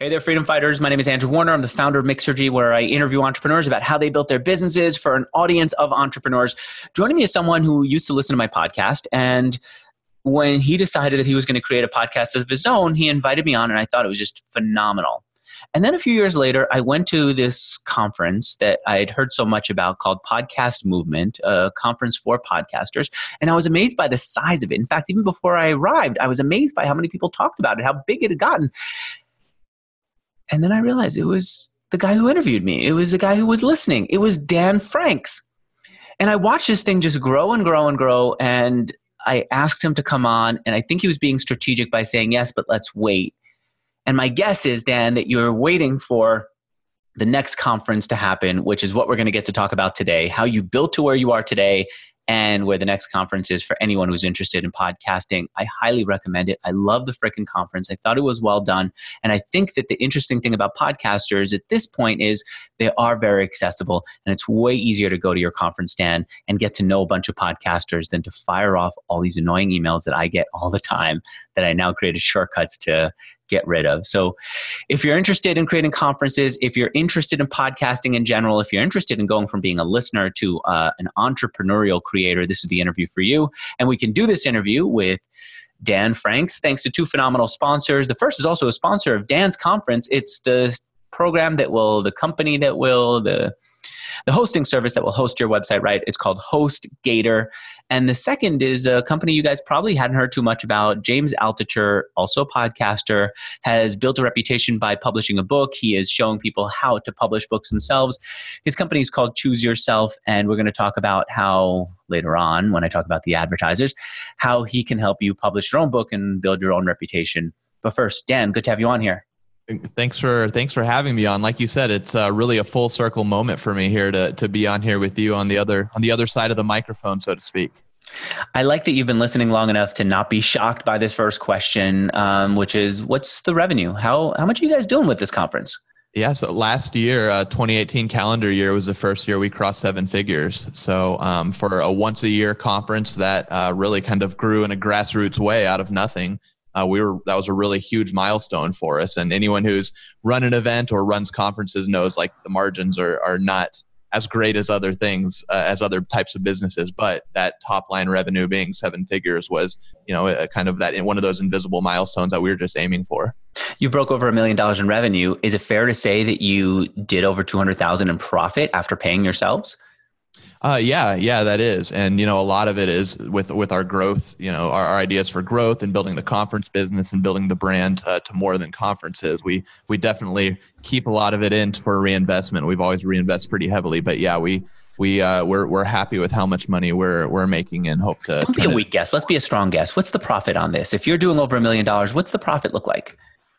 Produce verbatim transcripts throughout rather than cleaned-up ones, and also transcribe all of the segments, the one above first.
Hey there, freedom fighters. My name is Andrew Warner. I'm the founder of Mixergy, where I interview entrepreneurs about how they built their businesses for an audience of entrepreneurs. Joining me is someone who used to listen to my podcast, and when he decided that he was going to create a podcast of his own, he invited me on, and I thought it was just phenomenal. And then a few years later, I went to this conference that I had heard so much about called Podcast Movement, a conference for podcasters. And I was amazed by the size of it. In fact, even before I arrived, I was amazed by how many people talked about it, how big it had gotten. And then I realized it was the guy who interviewed me. It was the guy who was listening. It was Dan Franks. And I watched this thing just grow and grow and grow. And I asked him to come on. And I think he was being strategic by saying, yes, but let's wait. And my guess is, Dan, that you're waiting for the next conference to happen, which is what we're going to get to talk about today, how you built to where you are today and where the next conference is for anyone who's interested in podcasting. I highly recommend it. I love the frickin' conference. I thought it was well done. And I think that the interesting thing about podcasters at this point is they are very accessible, and it's way easier to go to your conference stand and get to know a bunch of podcasters than to fire off all these annoying emails that I get all the time that I now created shortcuts to get rid of. So if you're interested in creating conferences, if you're interested in podcasting in general, if you're interested in going from being a listener to uh, an entrepreneurial creator, this is the interview for you. And we can do this interview with Dan Franks, thanks to two phenomenal sponsors. The first is also a sponsor of Dan's conference. It's the program that will, the company that will, the the hosting service that will host your website, right? It's called HostGator. And the second is a company you guys probably hadn't heard too much about. James Altucher, also a podcaster, has built a reputation by publishing a book. He is showing people how to publish books themselves. His company is called Choose Yourself, and we're going to talk about how, later on, when I talk about the advertisers, how he can help you publish your own book and build your own reputation. But first, Dan, good to have you on here. Thanks for thanks for having me on. Like you said, it's uh, really a full circle moment for me here to to be on here with you on the other on the other side of the microphone, so to speak. I like that you've been listening long enough to not be shocked by this first question, um, which is, what's the revenue? How how much are you guys doing with this conference? Yeah, so last year, uh, twenty eighteen calendar year was the first year we crossed seven figures. So um, for a once a year conference that uh, really kind of grew in a grassroots way out of nothing. Uh, we were that was a really huge milestone for us, and anyone who's run an event or runs conferences knows like the margins are are not as great as other things uh, as other types of businesses. But that top line revenue being seven figures was, you know, a, kind of that one of those invisible milestones that we were just aiming for. You broke over a million dollars in revenue. Is it fair to say that you did over two hundred thousand in profit after paying yourselves? Uh, yeah, yeah, that is. And, you know, a lot of it is with, with our growth, you know, our, our ideas for growth and building the conference business and building the brand uh, to more than conferences. We, we definitely keep a lot of it in for reinvestment. We've always reinvest pretty heavily, but yeah, we, we, uh, we're, we're happy with how much money we're, we're making and hope to. Don't be a weak guess. Let's be a strong guess. What's the profit on this? If you're doing over a million dollars, what's the profit look like?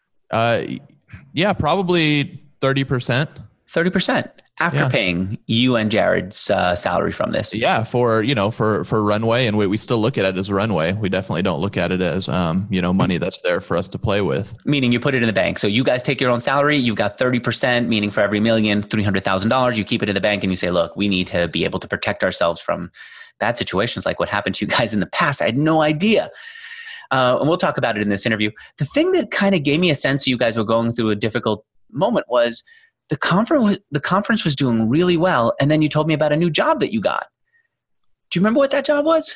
Uh, yeah, probably thirty percent. thirty percent after yeah. paying you and Jared's uh, salary from this. Yeah, for, you know, for, for runway. And we, we still look at it as runway. We definitely don't look at it as, um, you know, money that's there for us to play with. Meaning you put it in the bank. So you guys take your own salary, you've got thirty percent, meaning for every million, three hundred thousand dollars, you keep it in the bank and you say, look, we need to be able to protect ourselves from bad situations like what happened to you guys in the past. I had no idea. Uh, and we'll talk about it in this interview. The thing that kind of gave me a sense you guys were going through a difficult moment was The conference was the conference was doing really well, and then you told me about a new job that you got. Do you remember what that job was?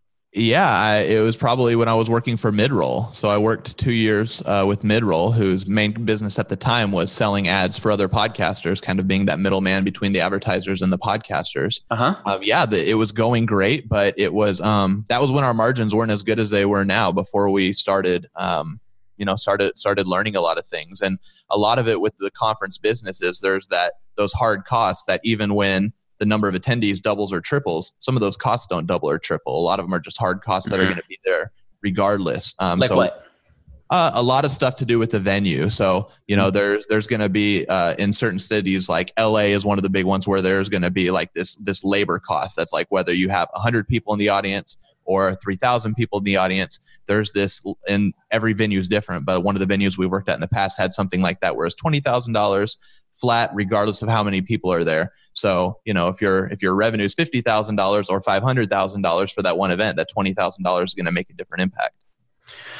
Yeah, I, it was probably when I was working for Midroll. So I worked two years uh, with Midroll, whose main business at the time was selling ads for other podcasters, kind of being that middleman between the advertisers and the podcasters. Uh-huh. Uh, yeah, the, it was going great, but it was um, that was when our margins weren't as good as they were now. Before we started. Um, you know, started, started learning a lot of things. And a lot of it with the conference businesses, there's that, those hard costs that even when the number of attendees doubles or triples, some of those costs don't double or triple. A lot of them are just hard costs mm-hmm. that are going to be there regardless. Um, like so, what? Uh, a lot of stuff to do with the venue. So, you know, there's there's going to be uh, in certain cities like L A is one of the big ones where there's going to be like this this labor cost. That's like whether you have one hundred people in the audience or three thousand people in the audience. There's this, and every venue is different. But one of the venues we worked at in the past had something like that, where it's twenty thousand dollars flat, regardless of how many people are there. So, you know, if your if your revenue is fifty thousand dollars or five hundred thousand dollars for that one event, that twenty thousand dollars is going to make a different impact.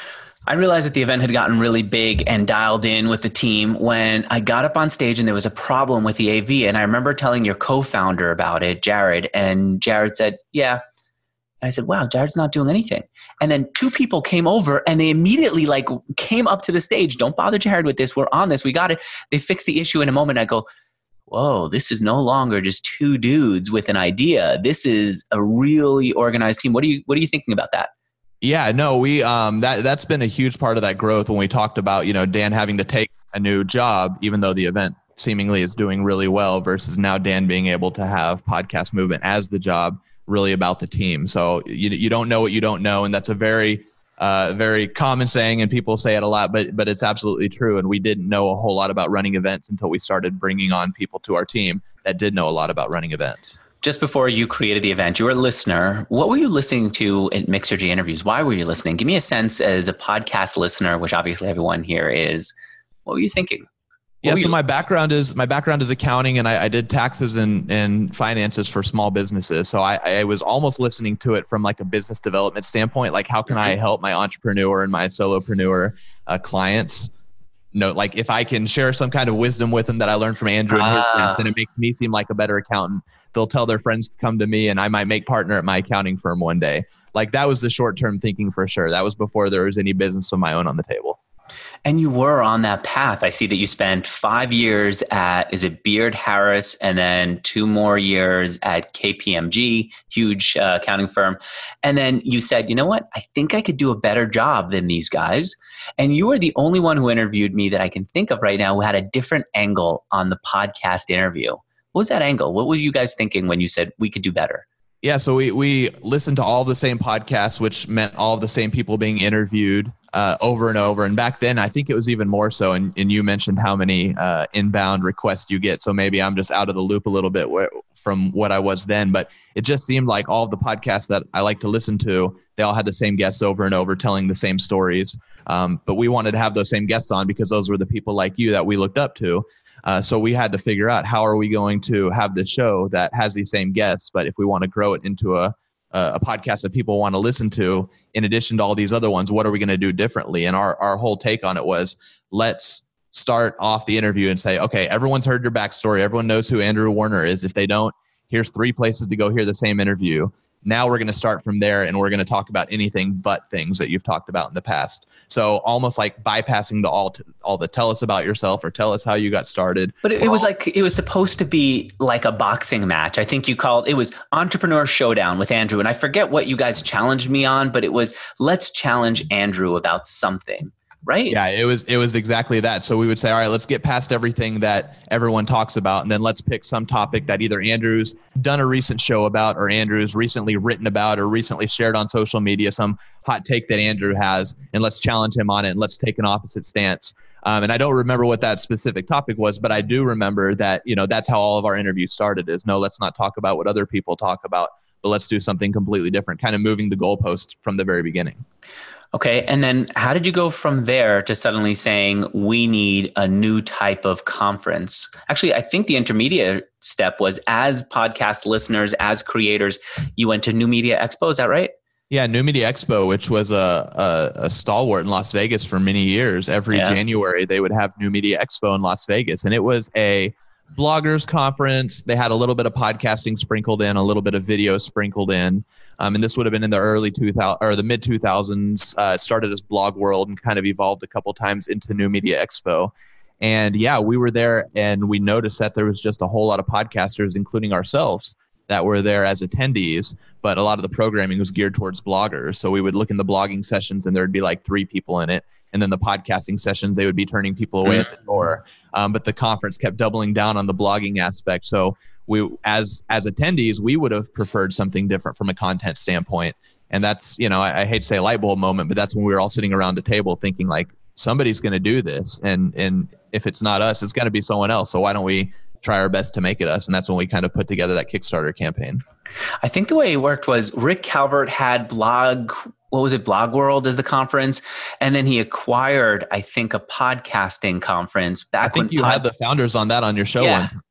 I realized that the event had gotten really big and dialed in with the team when I got up on stage and there was a problem with the A V. And I remember telling your co-founder about it, Jared, and Jared said, yeah. And I said, wow, Jared's not doing anything. And then two people came over and they immediately like came up to the stage. Don't bother Jared with this. We're on this. We got it. They fixed the issue in a moment. I go, whoa, this is no longer just two dudes with an idea. This is a really organized team. What are you, what are you thinking about that? Yeah, no, we, um, that, that's been a huge part of that growth when we talked about, you know, Dan having to take a new job, even though the event seemingly is doing really well, versus now Dan being able to have Podcast Movement as the job, really about the team. So you, you don't know what you don't know. And that's a very, uh, very common saying, and people say it a lot, but, but it's absolutely true. And we didn't know a whole lot about running events until we started bringing on people to our team that did know a lot about running events. Just before you created the event, you were a listener. What were you listening to at Mixergy Interviews? Why were you listening? Give me a sense as a podcast listener, which obviously everyone here is. What were you thinking? What yeah, so you- my background is my background is accounting, and I, I did taxes and, and finances for small businesses. So I, I was almost listening to it from like a business development standpoint, like how can I help my entrepreneur and my solopreneur uh, clients? No, like if I can share some kind of wisdom with them that I learned from Andrew and his Ah. friends, then it makes me seem like a better accountant. They'll tell their friends to come to me, and I might make partner at my accounting firm one day. Like that was the short-term thinking for sure. That was before there was any business of my own on the table. And you were on that path. I see that you spent five years at, is it Beard Harris, and then two more years at K P M G, huge uh, accounting firm. And then you said, you know what? I think I could do a better job than these guys. And you were the only one who interviewed me that I can think of right now who had a different angle on the podcast interview. What was that angle? What were you guys thinking when you said we could do better? Yeah, so we we listened to all the same podcasts, which meant all of the same people being interviewed uh, over and over. And back then, I think it was even more so. And, and you mentioned how many uh, inbound requests you get. So maybe I'm just out of the loop a little bit where, from what I was then. But it just seemed like all of the podcasts that I like to listen to, they all had the same guests over and over telling the same stories. Um, but we wanted to have those same guests on because those were the people like you that we looked up to. Uh, so we had to figure out how are we going to have this show that has these same guests, but if we want to grow it into a a podcast that people want to listen to, in addition to all these other ones, what are we going to do differently? And our our whole take on it was, let's start off the interview and say, okay, everyone's heard your backstory. Everyone knows who Andrew Warner is. If they don't, here's three places to go hear the same interview. Now we're going to start from there, and we're going to talk about anything but things that you've talked about in the past. So almost like bypassing the all, all the tell us about yourself or tell us how you got started. But it, it was like, it was supposed to be like a boxing match. I think you called, it was Entrepreneur Showdown with Andrew. And I forget what you guys challenged me on, but it was, let's challenge Andrew about something. Right? Yeah, it was it was exactly that. So we would say, all right, let's get past everything that everyone talks about, and then let's pick some topic that either Andrew's done a recent show about, or Andrew's recently written about, or recently shared on social media, some hot take that Andrew has, and let's challenge him on it, and let's take an opposite stance. Um, and I don't remember what that specific topic was, but I do remember that, you know, that's how all of our interviews started is, no, let's not talk about what other people talk about, but let's do something completely different, kind of moving the goalpost from the very beginning. Okay. And then how did you go from there to suddenly saying we need a new type of conference? Actually, I think the intermediate step was, as podcast listeners, as creators, you went to New Media Expo. Is that right? Yeah, New Media Expo, which was a, a, a stalwart in Las Vegas for many years. Every Yeah. January, they would have New Media Expo in Las Vegas. And it was a bloggers conference. They had a little bit of podcasting sprinkled in, a little bit of video sprinkled in. Um, and this would have been in the early two thousand or the mid two thousands. Uh, it started as Blog World and kind of evolved a couple times into New Media Expo. And yeah, we were there and we noticed that there was just a whole lot of podcasters, including ourselves, that were there as attendees, but a lot of the programming was geared towards bloggers. So we would look in the blogging sessions and there'd be like three people in it. And then the podcasting sessions, they would be turning people away at the door. Um, but the conference kept doubling down on the blogging aspect. So we, as as attendees, we would have preferred something different from a content standpoint. And that's, you know, I, I hate to say a light bulb moment, but that's when we were all sitting around a table thinking like, somebody's going to do this. And, and if it's not us, it's going to be someone else. So why don't we try our best to make it us? And that's when we kind of put together that Kickstarter campaign. I think the way it worked was Rick Calvert had blog, what was it? Blog World as the conference. And then he acquired, I think, a podcasting conference back I think when you pod- had the founders on that on your show Yeah. one time.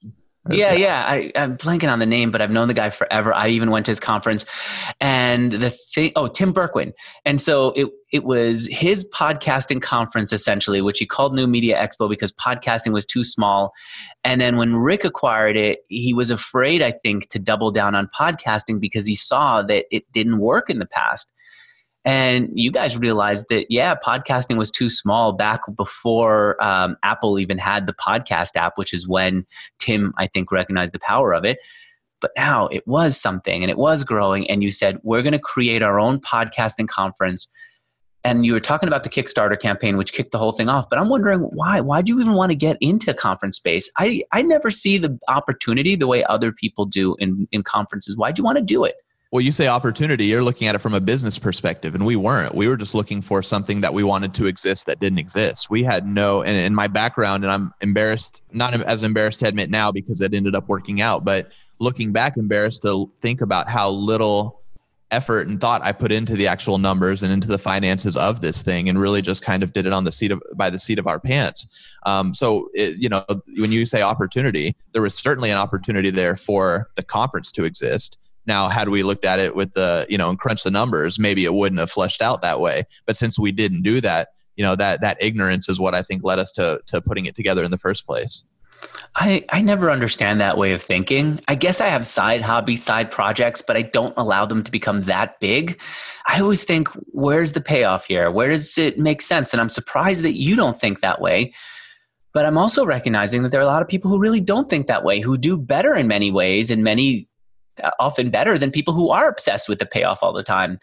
Yeah, yeah. I, I'm blanking on the name, but I've known the guy forever. I even went to his conference, and the thing, oh, Tim Berkwin. And so it it was his podcasting conference essentially, which he called New Media Expo because podcasting was too small. And then when Rick acquired it, he was afraid, I think, to double down on podcasting because he saw that it didn't work in the past. And you guys realized that, yeah, podcasting was too small back before um, Apple even had the podcast app, which is when Tim, I think, recognized the power of it. But now it was something and it was growing. And you said, we're going to create our own podcasting conference. And you were talking about the Kickstarter campaign, which kicked the whole thing off. But I'm wondering why? Why do you even want to get into conference space? I, I never see the opportunity the way other people do in, in conferences. Why do you want to do it? Well, you say opportunity, you're looking at it from a business perspective, and we weren't. We were just looking for something that we wanted to exist that didn't exist. We had no, and in my background, and I'm embarrassed, not as embarrassed to admit now because it ended up working out, but looking back, embarrassed to think about how little effort and thought I put into the actual numbers and into the finances of this thing, and really just kind of did it on the seat of, by the seat of our pants. Um, so, it, you know, when you say opportunity, there was certainly an opportunity there for the conference to exist. Now, had we looked at it with the, you know, and crunched the numbers, maybe it wouldn't have fleshed out that way. But since we didn't do that, you know, that that ignorance is what I think led us to to putting it together in the first place. I, I never understand that way of thinking. I guess I have side hobbies, side projects, but I don't allow them to become that big. I always think, where's the payoff here? Where does it make sense? And I'm surprised that you don't think that way. But I'm also recognizing that there are a lot of people who really don't think that way, who do better in many ways, and many often better than people who are obsessed with the payoff all the time.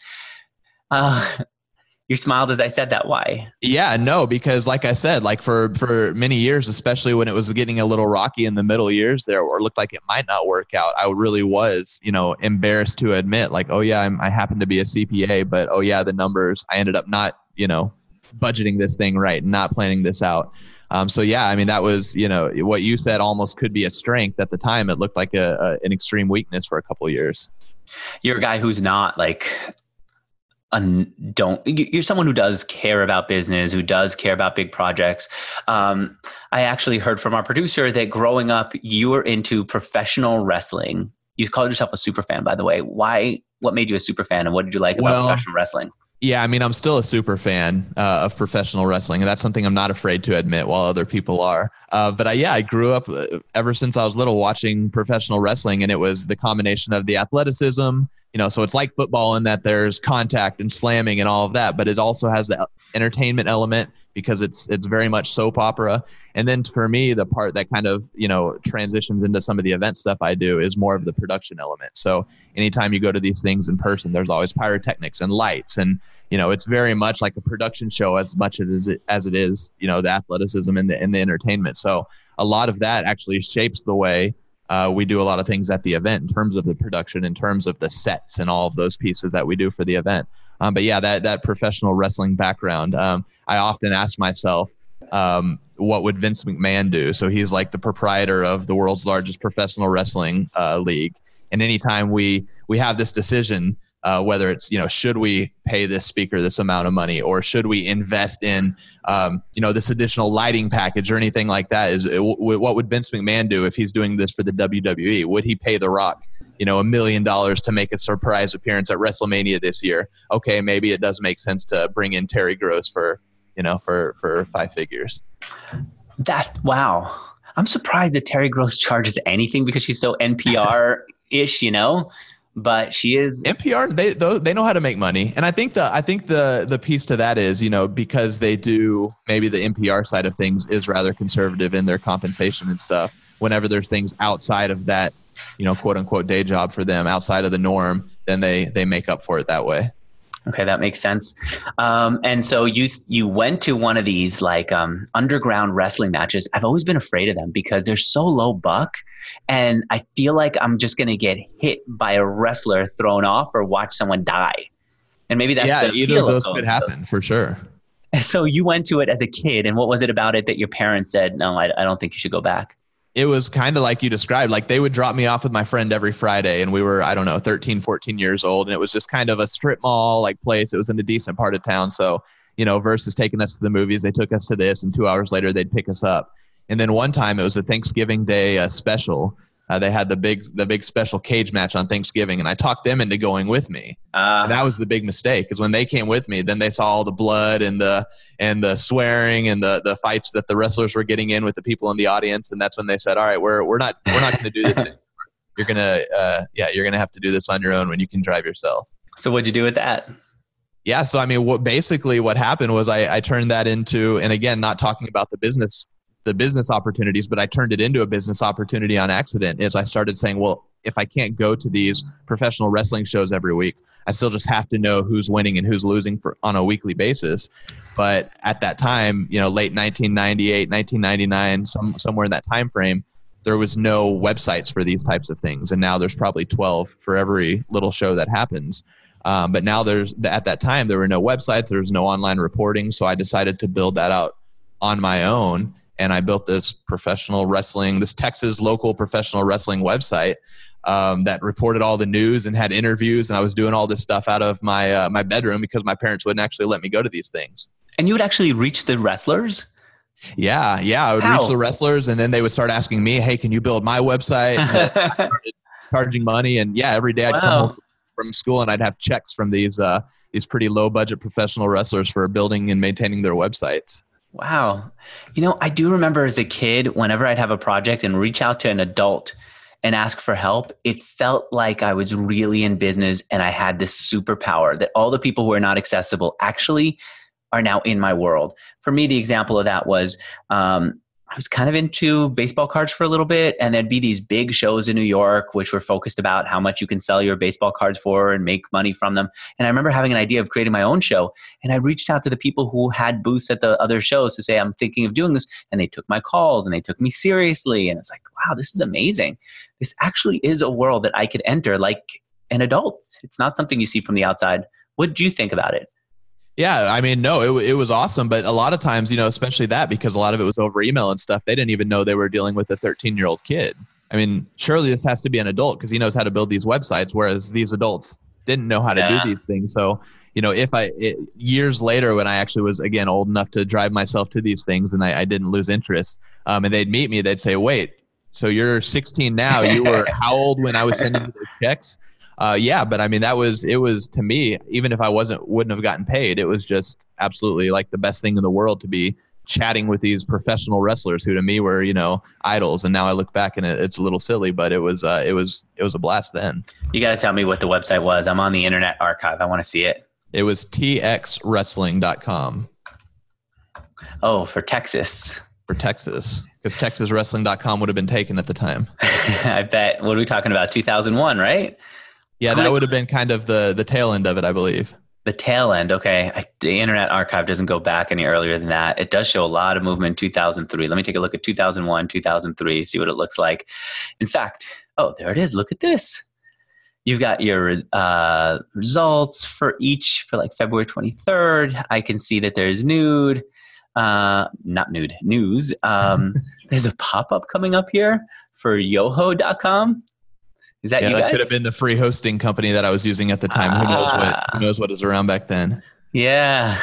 Uh, you smiled as I said that. Why? Yeah, no, because like I said, like for, for many years, especially when it was getting a little rocky in the middle years there, or looked like it might not work out, I really was, you know, embarrassed to admit like, oh yeah, I'm, I happen to be a C P A, but oh yeah, the numbers, I ended up not, you know, budgeting this thing right, not planning this out. Um, so yeah, I mean, that was, you know, what you said almost could be a strength at the time. It looked like a, a an extreme weakness for a couple of years. You're a guy who's not like, un, don't, you're someone who does care about business, who does care about big projects. Um, I actually heard from our producer that growing up, you were into professional wrestling. You called yourself a super fan, by the way. Why, what made you a super fan, and what did you like about well, professional wrestling? Yeah, I mean, I'm still a super fan uh, of professional wrestling, and that's something I'm not afraid to admit while other people are. Uh, but I, yeah, I grew up uh, ever since I was little watching professional wrestling, and it was the combination of the athleticism, you know, so it's like football in that there's contact and slamming and all of that, but it also has the entertainment element because it's it's very much soap opera. And then for me, the part that kind of, you know, transitions into some of the event stuff I do is more of the production element. So anytime you go to these things in person, there's always pyrotechnics and lights, and you know, it's very much like a production show as much as it, as it is, you know, the athleticism and the, and the entertainment. So a lot of that actually shapes the way uh, we do a lot of things at the event in terms of the production, in terms of the sets and all of those pieces that we do for the event. Um, but yeah, that, that professional wrestling background, um, I often ask myself, um, what would Vince McMahon do? So he's like the proprietor of the world's largest professional wrestling uh, league. And anytime we, we have this decision, Uh, whether it's, you know, should we pay this speaker this amount of money, or should we invest in, um, you know, this additional lighting package or anything like that, is it, w- what would Vince McMahon do if he's doing this for the W W E? Would he pay The Rock, you know, a million dollars to make a surprise appearance at WrestleMania this year? Okay, maybe it does make sense to bring in Terry Gross for, you know, for, for five figures. That, wow. I'm surprised that Terry Gross charges anything because she's so N P R-ish, you know? But she is N P R. They they know how to make money, and I think the I think the the piece to that is, you know, because they do, maybe the N P R side of things is rather conservative in their compensation and stuff. Whenever there's things outside of that, you know, quote unquote day job for them, outside of the norm, then they they make up for it that way. Okay, that makes sense. Um, and so you you went to one of these like um, underground wrestling matches. I've always been afraid of them because they're so low buck, and I feel like I'm just going to get hit by a wrestler thrown off or watch someone die. And maybe that's yeah, the either of those could happen for sure. So you went to it as a kid, and what was it about it that your parents said, no, I, I don't think you should go back? It was kind of like you described. Like they would drop me off with my friend every Friday, and we were, I don't know, thirteen, fourteen years old. And it was just kind of a strip mall like place. It was in a decent part of town. So, you know, versus taking us to the movies, they took us to this, and two hours later they'd pick us up. And then one time it was a Thanksgiving Day uh, special. Uh, they had the big the big special cage match on Thanksgiving, and I talked them into going with me. Uh, and that was the big mistake, because when they came with me, then they saw all the blood and the and the swearing and the the fights that the wrestlers were getting in with the people in the audience, and that's when they said, "All right, we're we're not we're not going to do this anymore. You're gonna uh, yeah, you're gonna have to do this on your own when you can drive yourself." So what'd you do with that? Yeah, so I mean, what basically what happened was I, I turned that into, and again, not talking about the business. the business opportunities, but I turned it into a business opportunity on accident. Is I started saying, well, if I can't go to these professional wrestling shows every week, I still just have to know who's winning and who's losing for, on a weekly basis. But at that time, you know, late nineteen ninety-eight, nineteen ninety-nine, some, somewhere in that time frame, there was no websites for these types of things. And now there's probably twelve for every little show that happens. Um, but now there's, at that time, there were no websites, there was no online reporting. So I decided to build that out on my own. And I built this professional wrestling, this Texas local professional wrestling website um, that reported all the news and had interviews. And I was doing all this stuff out of my uh, my bedroom because my parents wouldn't actually let me go to these things. And you would actually reach the wrestlers? Yeah, yeah. I would How? reach the wrestlers, and then they would start asking me, "Hey, can you build my website?" And I started charging money, and yeah, every day I'd Wow. come home from school and I'd have checks from these uh, these pretty low budget professional wrestlers for building and maintaining their websites. Wow. You know, I do remember as a kid, whenever I'd have a project and reach out to an adult and ask for help, it felt like I was really in business and I had this superpower that all the people who are not accessible actually are now in my world. For me, the example of that was um, I was kind of into baseball cards for a little bit, and there'd be these big shows in New York which were focused about how much you can sell your baseball cards for and make money from them. And I remember having an idea of creating my own show, and I reached out to the people who had booths at the other shows to say, I'm thinking of doing this, and they took my calls and they took me seriously. And it's like, wow, this is amazing. This actually is a world that I could enter like an adult. It's not something you see from the outside. What did you think about it? Yeah, I mean, no, it it was awesome. But a lot of times, you know, especially that, because a lot of it was over email and stuff, they didn't even know they were dealing with a thirteen-year-old kid. I mean, surely this has to be an adult because he knows how to build these websites, whereas these adults didn't know how to Yeah. do these things. So, you know, if I, it, years later, when I actually was, again, old enough to drive myself to these things and I, I didn't lose interest, um, and they'd meet me, they'd say, wait, so you're sixteen now. You were how old when I was sending you those checks? Uh, yeah, but I mean, that was, it was to me, even if I wasn't, wouldn't have gotten paid, it was just absolutely like the best thing in the world to be chatting with these professional wrestlers who to me were, you know, idols. And now I look back and it, it's a little silly, but it was, uh, it was, it was a blast then. You got to tell me what the website was. I'm on the Internet Archive. I want to see it. It was T X wrestling dot com. Oh, for Texas. For Texas, because Texas wrestling dot com would have been taken at the time. I bet. What are we talking about? two thousand one, right? Yeah, that would have been kind of the the tail end of it, I believe. The tail end. Okay. I, the Internet Archive doesn't go back any earlier than that. It does show a lot of movement in two thousand three. Let me take a look at two thousand one, two thousand three, see what it looks like. In fact, oh, there it is. Look at this. You've got your uh, results for each for like February twenty-third. I can see that there's nude, uh, not nude, news. Um, there's a pop-up coming up here for yoho dot com. Is that yeah, you that guys? could have been the free hosting company that I was using at the time. Ah. Who knows what who knows what is around back then? Yeah.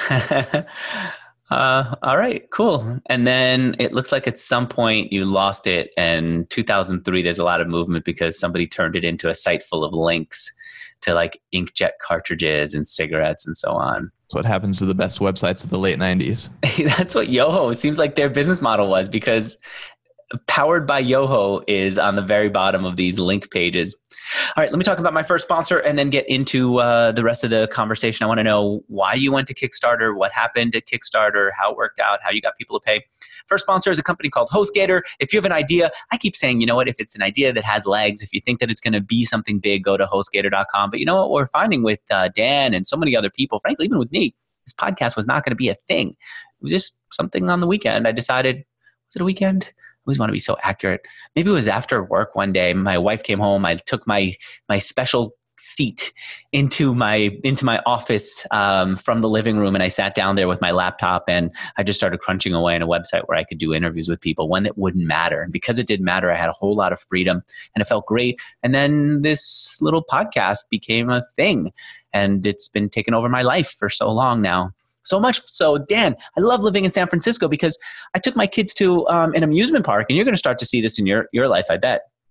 uh, all right, cool. And then it looks like at some point you lost it. And two thousand three, there's a lot of movement because somebody turned it into a site full of links to like inkjet cartridges and cigarettes and so on. That's what happens to the best websites of the late nineties. That's what Yoho, it seems like their business model was, because Powered by Yoho is on the very bottom of these link pages. All right, let me talk about my first sponsor and then get into uh, the rest of the conversation. I want to know why you went to Kickstarter, what happened at Kickstarter, how it worked out, how you got people to pay. First sponsor is a company called HostGator. If you have an idea, I keep saying, you know what, if it's an idea that has legs, if you think that it's going to be something big, go to host gator dot com. But you know what we're finding with uh, Dan and so many other people, frankly, even with me, this podcast was not going to be a thing. It was just something on the weekend. I decided, was it a weekend? I always want to be so accurate. Maybe it was after work one day. My wife came home. I took my my special seat into my into my office um, from the living room, and I sat down there with my laptop, and I just started crunching away on a website where I could do interviews with people when it wouldn't matter. And because it didn't matter, I had a whole lot of freedom, and it felt great. And then this little podcast became a thing, and it's been taking over my life for so long now. So much so, Dan, I love living in San Francisco because I took my kids to um, an amusement park, and you're going to start to see this in your, your life, I bet.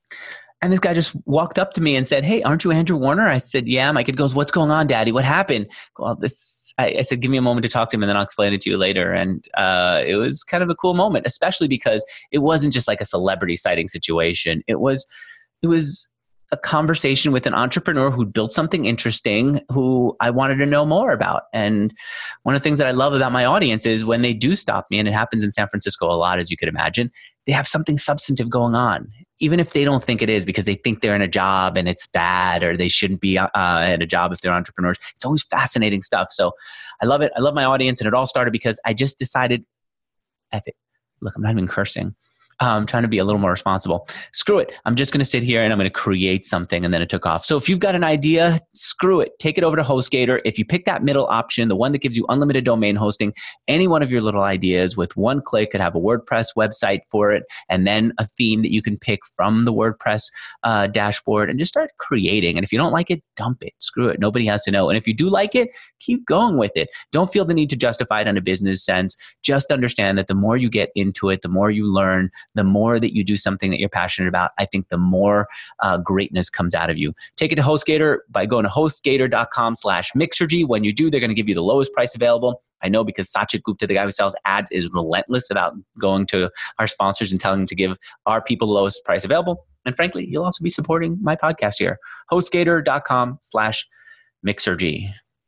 And this guy just walked up to me and said, "Hey, aren't you Andrew Warner?" I said, "Yeah." My kid goes, "What's going on, Daddy? What happened?" Well, this, I, I said, "Give me a moment to talk to him and then I'll explain it to you later." And uh, it was kind of a cool moment, especially because it wasn't just like a celebrity sighting situation. It was, it was a conversation with an entrepreneur who built something interesting, who I wanted to know more about. And one of the things that I love about my audience is when they do stop me, and it happens in San Francisco a lot, as you could imagine, they have something substantive going on, even if they don't think it is, because they think they're in a job and it's bad, or they shouldn't be uh, at a job if they're entrepreneurs. It's always fascinating stuff. So I love it. I love my audience. And it all started because I just decided, F it. Look, I'm not even cursing. I'm trying to be a little more responsible. Screw it. I'm just going to sit here and I'm going to create something. And then it took off. So if you've got an idea, screw it. Take it over to HostGator. If you pick that middle option, the one that gives you unlimited domain hosting, any one of your little ideas with one click could have a WordPress website for it, and then a theme that you can pick from the WordPress uh, dashboard and just start creating. And if you don't like it, dump it. Screw it. Nobody has to know. And if you do like it, keep going with it. Don't feel the need to justify it in a business sense. Just understand that the more you get into it, the more you learn, the more that you do something that you're passionate about, I think the more uh, greatness comes out of you. Take it to HostGator by going to HostGator.com slash Mixergy. When you do, they're going to give you the lowest price available. I know because Sachit Gupta, the guy who sells ads, is relentless about going to our sponsors and telling them to give our people the lowest price available. And frankly, you'll also be supporting my podcast here. HostGator.com slash Mixergy.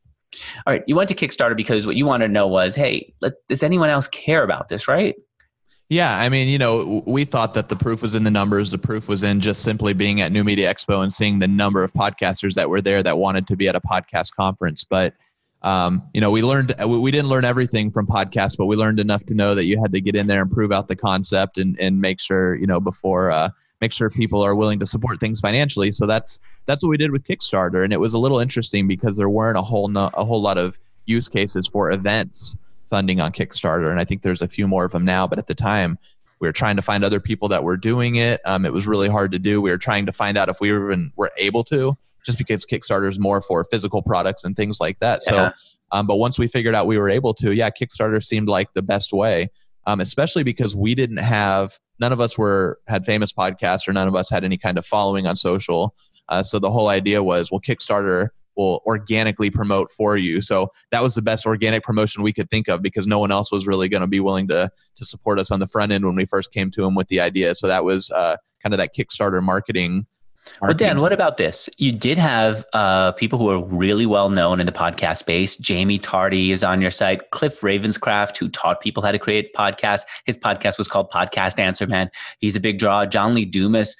All right, you went to Kickstarter because what you wanted to know was, hey, let, does anyone else care about this, right? Yeah, I mean, you know, we thought that the proof was in the numbers. The proof was in just simply being at New Media Expo and seeing the number of podcasters that were there that wanted to be at a podcast conference. But, um, you know, we learned, we didn't learn everything from podcasts, but we learned enough to know that you had to get in there and prove out the concept and, and make sure, you know, before, uh, make sure people are willing to support things financially. So that's, that's what we did with Kickstarter. And it was a little interesting because there weren't a whole, no, a whole lot of use cases for events funding on Kickstarter. And I think there's a few more of them now, but at the time we were trying to find other people that were doing it. Um, it was really hard to do. We were trying to find out if we were even were able to, just because Kickstarter is more for physical products and things like that. Yeah. So, um, but once we figured out we were able to, yeah, Kickstarter seemed like the best way, um, especially because we didn't have, none of us were, had famous podcasts, or none of us had any kind of following on social. Uh, so the whole idea was, well, Kickstarter will organically promote for you. So that was the best organic promotion we could think of, because no one else was really going to be willing to to support us on the front end when we first came to them with the idea. So that was uh, kind of that Kickstarter marketing. marketing. But Dan, what about this? You did have uh, people who are really well known in the podcast space. Jamie Tardy is on your site. Cliff Ravenscraft, who taught people how to create podcasts. His podcast was called Podcast Answer Man. He's a big draw. John Lee Dumas.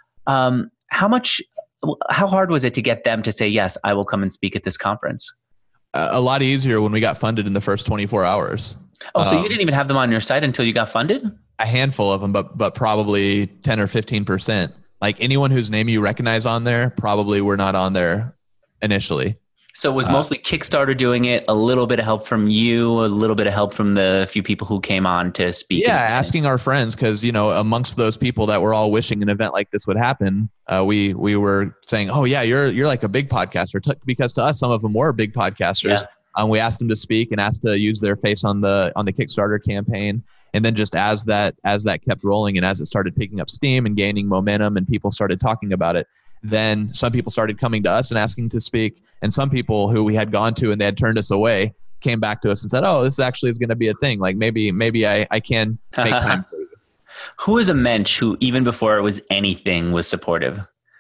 Um, how much... How hard was it to get them to say, yes, I will come and speak at this conference? Uh, a lot easier when we got funded in the first twenty-four hours. Oh, so um, you didn't even have them on your site until you got funded? A handful of them, but but probably ten or fifteen percent. Like anyone whose name you recognize on there, probably were not on there initially. So it was mostly uh, Kickstarter doing it, a little bit of help from you, a little bit of help from the few people who came on to speak. Yeah, asking our friends, because, you know, amongst those people that were all wishing an event like this would happen, uh, we we were saying, oh, yeah, you're you're like a big podcaster. T- because to us, some of them were big podcasters. Yeah. Um, we asked them to speak and asked to use their face on the on the Kickstarter campaign. And then just as that as that kept rolling and as it started picking up steam and gaining momentum and people started talking about it, then some people started coming to us and asking to speak. And some people who we had gone to and they had turned us away came back to us and said, oh, this actually is going to be a thing. Like maybe, maybe I, I can make time for you. Who is a mensch who, even before it was anything, was supportive?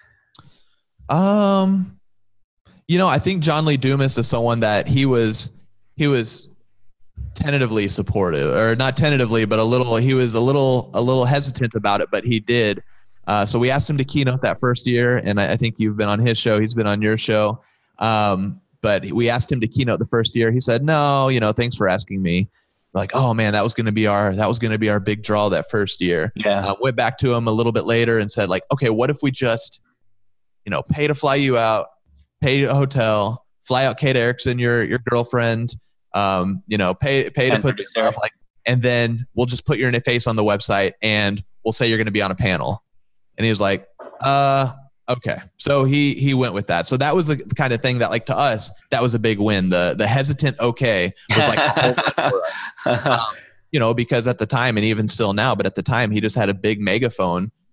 Um, you know, I think John Lee Dumas is someone that he was, he was tentatively supportive, or not tentatively, but a little, he was a little, a little hesitant about it, but he did. Uh, so we asked him to keynote that first year. And I, I think you've been on his show. He's been on your show. Um, but we asked him to keynote the first year. He said, no, you know, thanks for asking me. We're like, oh man, that was going to be our, that was going to be our big draw that first year. Yeah. Uh, went back to him a little bit later and said like, okay, what if we just, you know, pay to fly you out, pay a hotel, fly out Kate Erickson, your, your girlfriend, um, you know, pay, pay to put this up, like, and then we'll just put your face on the website and we'll say you're going to be on a panel. And he was like, uh, okay. So he, he went with that. So that was the kind of thing that, like, to us, that was a big win. The, the hesitant, okay, was like, a whole lot for us. Um, you know, because at the time, and even still now, but at the time he just had a big megaphone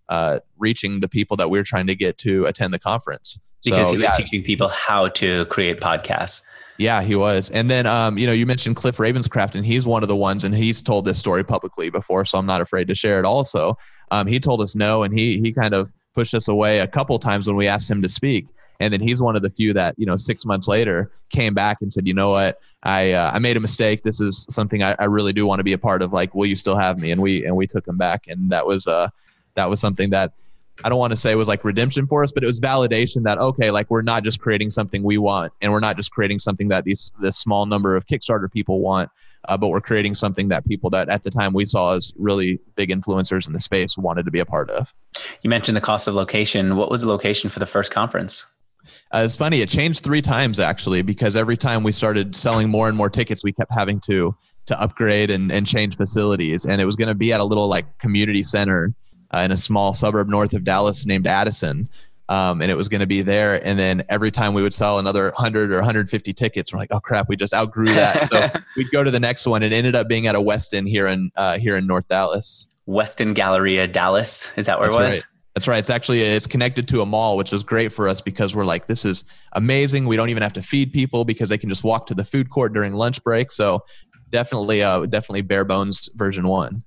uh, reaching the people that we're trying to get to attend the conference. Because so, he was yeah. teaching people how to create podcasts. Yeah, he was. And then, um, you know, you mentioned Cliff Ravenscraft, and he's one of the ones, and he's told this story publicly before, so I'm not afraid to share it also. Um, he told us no, and he he kind of pushed us away a couple times when we asked him to speak. And then he's one of the few that, you know, six months later came back and said, you know what, I uh, I made a mistake. This is something I, I really do want to be a part of. Like, will you still have me? And we and we took him back. And that was uh that was something that I don't want to say was like redemption for us, but it was validation that, okay, like we're not just creating something we want, and we're not just creating something that these this small number of Kickstarter people want, uh, but we're creating something that people that at the time we saw as really big influencers in the space wanted to be a part of. You mentioned the cost of location. What was the location for the first conference? Uh, it's funny. It changed three times actually, because every time we started selling more and more tickets, we kept having to to upgrade and, and change facilities. And it was going to be at a little like community center uh, in a small suburb north of Dallas named Addison. Um, and it was going to be there. And then every time we would sell another one hundred or one hundred fifty tickets, we're like, oh crap, we just outgrew that. So we'd go to the next one. It ended up being at a Westin here in uh, here in North Dallas. Westin Galleria, Dallas. Is that where That's it was? Right. That's right. It's actually, it's connected to a mall, which was great for us because we're like, this is amazing. We don't even have to feed people because they can just walk to the food court during lunch break. So definitely, uh, definitely bare bones version one.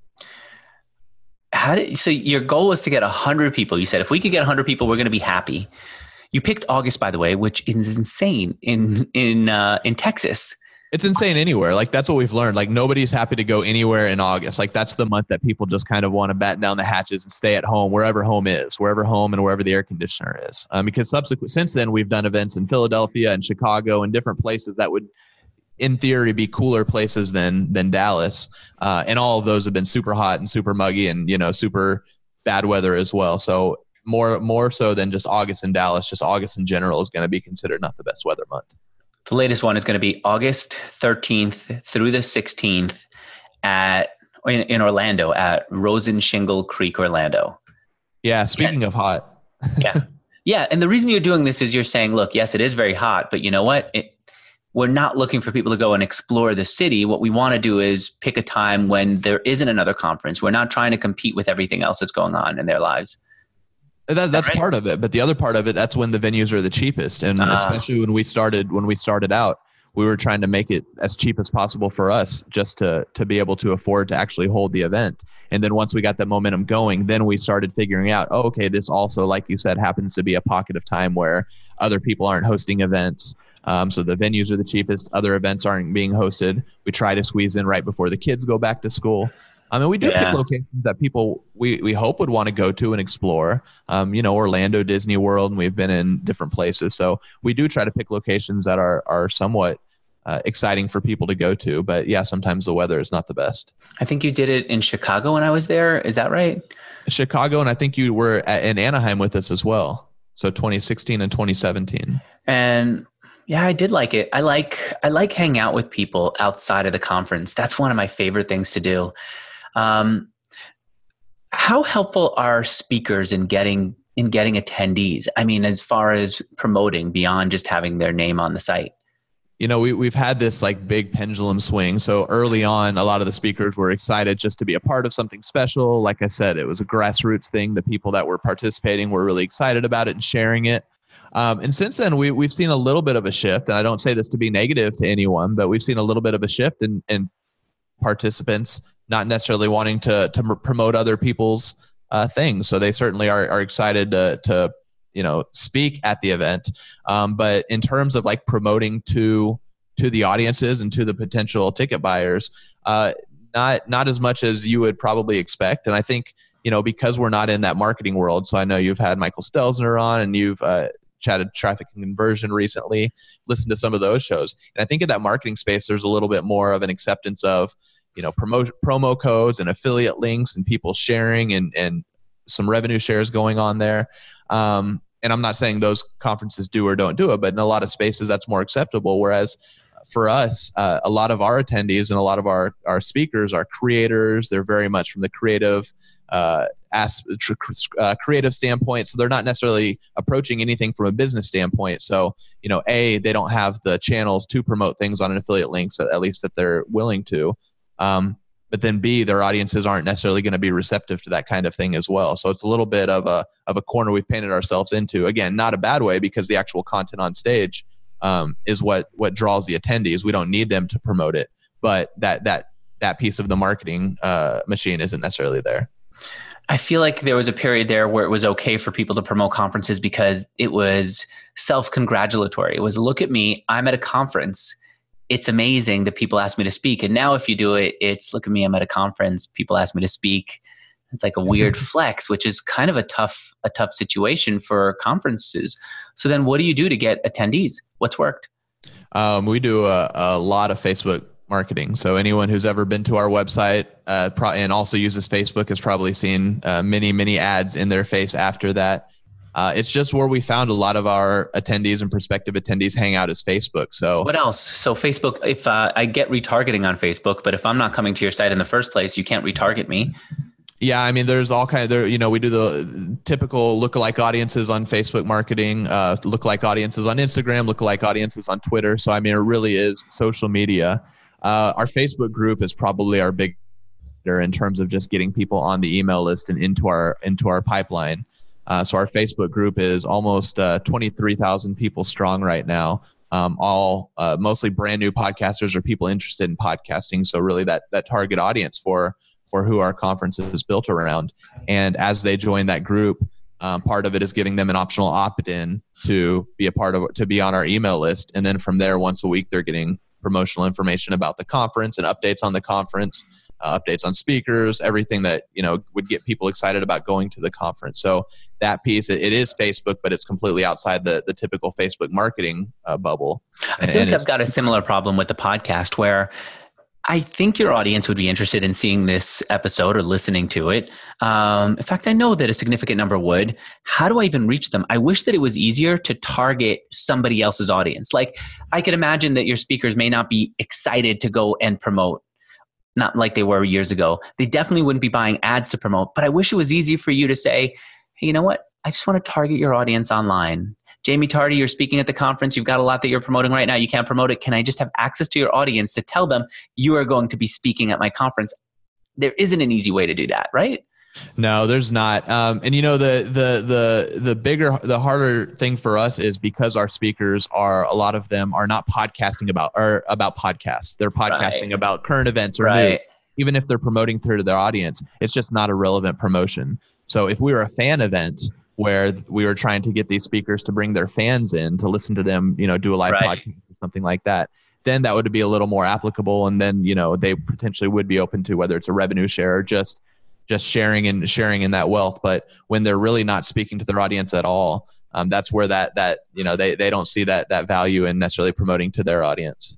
How did, so your goal was to get a hundred people. You said, if we could get a hundred people, we're going to be happy. You picked August, by the way, which is insane in, in, uh, in Texas. It's insane anywhere. Like that's what we've learned. Like nobody's happy to go anywhere in August. Like that's the month that people just kind of want to batten down the hatches and stay at home, wherever home is, wherever home and wherever the air conditioner is. Um, because subsequent since then we've done events in Philadelphia and Chicago and different places that would, in theory, be cooler places than than Dallas. Uh, and all of those have been super hot and super muggy and you know super bad weather as well. So more more so than just August in Dallas, just August in general is going to be considered not the best weather month. The latest one is going to be August thirteenth through the sixteenth at in, in Orlando at Rosen Shingle Creek, Orlando. Yeah. Speaking yeah. of hot. yeah. Yeah. And the reason you're doing this is you're saying, look, yes, it is very hot, but you know what? It, we're not looking for people to go and explore the city. What we want to do is pick a time when there isn't another conference. We're not trying to compete with everything else that's going on in their lives. That, that's right? part of it. But the other part of it, that's when the venues are the cheapest. And uh, especially when we started, when we started out, we were trying to make it as cheap as possible for us just to, to be able to afford to actually hold the event. And then once we got that momentum going, then we started figuring out, oh, okay, this also, like you said, happens to be a pocket of time where other people aren't hosting events. Um, so the venues are the cheapest. Other events aren't being hosted. We try to squeeze in right before the kids go back to school. I mean, we do yeah. pick locations that people we, we hope would want to go to and explore. Um, you know, Orlando, Disney World, and we've been in different places. So we do try to pick locations that are are somewhat uh, exciting for people to go to. But yeah, sometimes the weather is not the best. I think you did it in Chicago when I was there. Is that right? Chicago, and I think you were at, in Anaheim with us as well. So twenty sixteen and twenty seventeen. And yeah, I did like it. I like I like hanging out with people outside of the conference. That's one of my favorite things to do. Um, how helpful are speakers in getting in getting attendees? I mean, as far as promoting beyond just having their name on the site. You know, we, we've had this like big pendulum swing. So early on, a lot of the speakers were excited just to be a part of something special. Like I said, it was a grassroots thing. The people that were participating were really excited about it and sharing it. Um, and since then, we, we've seen a little bit of a shift. And I don't say this to be negative to anyone, but we've seen a little bit of a shift in, in participants not necessarily wanting to to promote other people's uh, things. So they certainly are, are excited to, to, you know, speak at the event. Um, but in terms of like promoting to to the audiences and to the potential ticket buyers, uh, not not as much as you would probably expect. And I think, you know, because we're not in that marketing world, so I know you've had Michael Stelzner on and you've uh, chatted traffic and conversion recently, listened to some of those shows. And I think in that marketing space, there's a little bit more of an acceptance of, you know, promo, promo codes and affiliate links and people sharing and, and some revenue shares going on there. Um, and I'm not saying those conferences do or don't do it, but in a lot of spaces that's more acceptable. Whereas for us, uh, a lot of our attendees and a lot of our, our speakers are creators. They're very much from the creative uh, as, tr- uh, creative standpoint. So they're not necessarily approaching anything from a business standpoint. So, you know, A, they don't have the channels to promote things on an affiliate links, at least that they're willing to. Um, but then B, their audiences aren't necessarily going to be receptive to that kind of thing as well. So it's a little bit of a of a corner we've painted ourselves into. Again, not a bad way, because the actual content on stage um, is what what draws the attendees. We don't need them to promote it, but that that that piece of the marketing uh, machine isn't necessarily there. I feel like there was a period there where it was okay for people to promote conferences because it was self-congratulatory. It was, look at me, I'm at a conference. It's amazing that people ask me to speak. And now if you do it, it's, look at me, I'm at a conference, people ask me to speak. It's like a weird flex, which is kind of a tough, a tough situation for conferences. So then what do you do to get attendees? What's worked? Um, we do a, a lot of Facebook marketing. So anyone who's ever been to our website uh, pro- and also uses Facebook has probably seen uh, many, many ads in their face after that. Uh, it's just where we found a lot of our attendees and prospective attendees hang out is Facebook. So what else? So Facebook, if uh, I get retargeting on Facebook, but if I'm not coming to your site in the first place, you can't retarget me. Yeah, I mean, there's all kind of there. You know, we do the typical lookalike audiences on Facebook marketing, uh, lookalike audiences on Instagram, lookalike audiences on Twitter. So I mean, it really is social media. Uh, our Facebook group is probably our big in terms of just getting people on the email list and into our into our pipeline. Uh, so our Facebook group is almost uh, twenty-three thousand people strong right now. Um, all uh, mostly brand new podcasters or people interested in podcasting. So really that that target audience for for who our conference is built around. And as they join that group, um, part of it is giving them an optional opt-in to be a part of to be on our email list. And then from there, once a week, they're getting promotional information about the conference and updates on the conference. Uh, updates on speakers, everything that, you know, would get people excited about going to the conference. So that piece, it, it is Facebook, but it's completely outside the, the typical Facebook marketing uh, bubble. I feel like I've got a similar problem with the podcast where I think your audience would be interested in seeing this episode or listening to it. Um, in fact, I know that a significant number would. How do I even reach them? I wish that it was easier to target somebody else's audience. Like, I could imagine that your speakers may not be excited to go and promote, not like they were years ago. They definitely wouldn't be buying ads to promote, but I wish it was easy for you to say, hey, you know what? I just want to target your audience online. Jamie Tardy, you're speaking at the conference. You've got a lot that you're promoting right now. You can't promote it. Can I just have access to your audience to tell them you are going to be speaking at my conference? There isn't an easy way to do that, right? No, there's not. Um, and you know, the, the, the, the bigger, the harder thing for us is because our speakers are, a lot of them are not podcasting about, or about podcasts. They're podcasting right. about current events or right. news. Even if they're promoting through to their audience, it's just not a relevant promotion. So if we were a fan event where we were trying to get these speakers to bring their fans in to listen to them, you know, do a live right. podcast or something like that, then that would be a little more applicable. And then, you know, they potentially would be open to whether it's a revenue share or just, just sharing and sharing in that wealth. But when they're really not speaking to their audience at all, um, that's where that, that, you know, they, they don't see that, that value in necessarily promoting to their audience.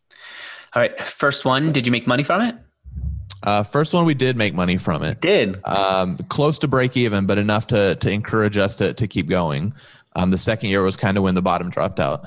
All right. First one, did you make money from it? Uh, first one, we did make money from it. Did um, close to break even, but enough to to encourage us to to keep going. Um, the second year was kind of when the bottom dropped out.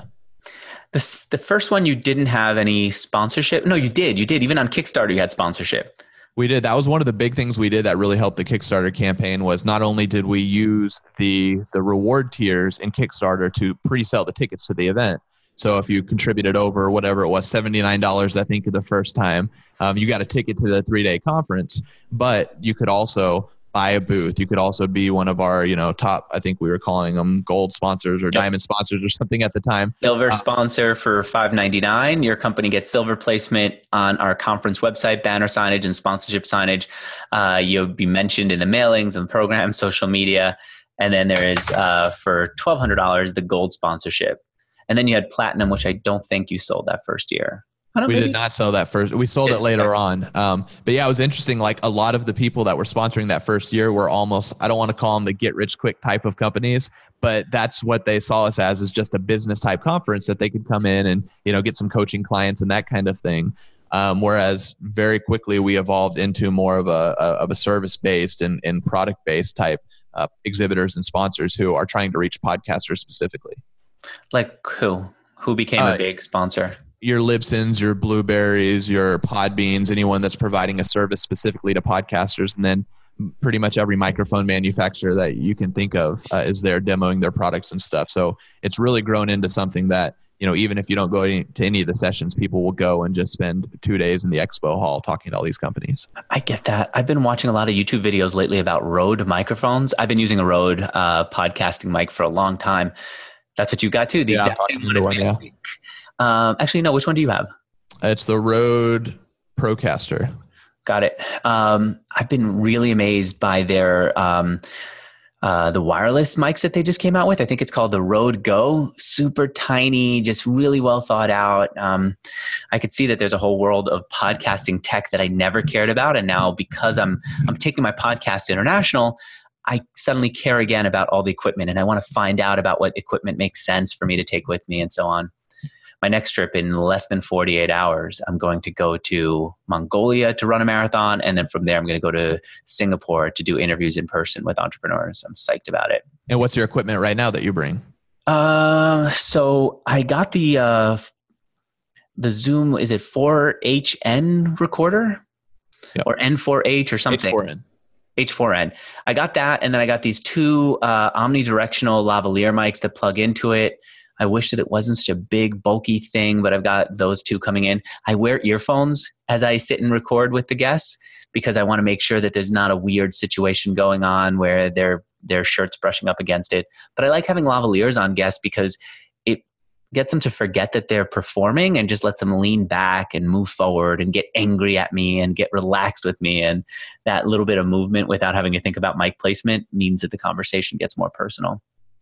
The the first one, you didn't have any sponsorship. No, you did. You did. Even on Kickstarter, you had sponsorship. We did. That was one of the big things we did that really helped the Kickstarter campaign. Was not only did we use the the reward tiers in Kickstarter to pre-sell the tickets to the event. So if you contributed over whatever it was, seventy-nine dollars, I think, the first time, um, you got a ticket to the three-day conference. But you could also buy a booth. You could also be one of our, you know, top, I think we were calling them gold sponsors or yep. diamond sponsors or something at the time. Silver uh, sponsor for five ninety-nine. Your company gets silver placement on our conference website, banner signage and sponsorship signage. Uh, you'll be mentioned in the mailings and programs, social media. And then there is, uh, for twelve hundred dollars, the gold sponsorship. And then you had platinum, which I don't think you sold that first year. I don't we maybe. did not sell that first. We sold it later on. Um, but yeah, it was interesting. Like a lot of the people that were sponsoring that first year were almost, I don't want to call them the get rich quick type of companies, but that's what they saw us as, is just a business type conference that they could come in and, you know, get some coaching clients and that kind of thing. Um, whereas very quickly we evolved into more of a, a of a service based and, and product based type uh, exhibitors and sponsors who are trying to reach podcasters specifically. Like who? Who became uh, a big sponsor? Your Libsyns, your Blueberries, your Podbeans, anyone that's providing a service specifically to podcasters. And then pretty much every microphone manufacturer that you can think of uh, is there demoing their products and stuff. So it's really grown into something that you know, even if you don't go any, to any of the sessions, people will go and just spend two days in the expo hall talking to all these companies. I get that. I've been watching a lot of YouTube videos lately about Rode microphones. I've been using a Rode uh, podcasting mic for a long time. That's what you got too. The yeah, exact same one. one yeah. um, actually, no. Which one do you have? It's the Rode Procaster. Got it. Um, I've been really amazed by their um, uh, the wireless mics that they just came out with. I think it's called the Rode Go. Super tiny, just really well thought out. Um, I could see that there's a whole world of podcasting tech that I never cared about, and now because I'm I'm taking my podcast international, I suddenly care again about all the equipment, and I want to find out about what equipment makes sense for me to take with me and so on. My next trip in less than forty-eight hours, I'm going to go to Mongolia to run a marathon. And then from there, I'm going to go to Singapore to do interviews in person with entrepreneurs. I'm psyched about it. And what's your equipment right now that you bring? Uh, so I got the, uh, the Zoom, is it four H N recorder? Yep. Or N four H or something? H four N. H four N. I got that. And then I got these two uh, omnidirectional lavalier mics that plug into it. I wish that it wasn't such a big, bulky thing, but I've got those two coming in. I wear earphones as I sit and record with the guests because I want to make sure that there's not a weird situation going on where their their shirt's brushing up against it. But I like having lavaliers on guests because it gets them to forget that they're performing and just lets them lean back and move forward and get angry at me and get relaxed with me. And that little bit of movement without having to think about mic placement means that the conversation gets more personal.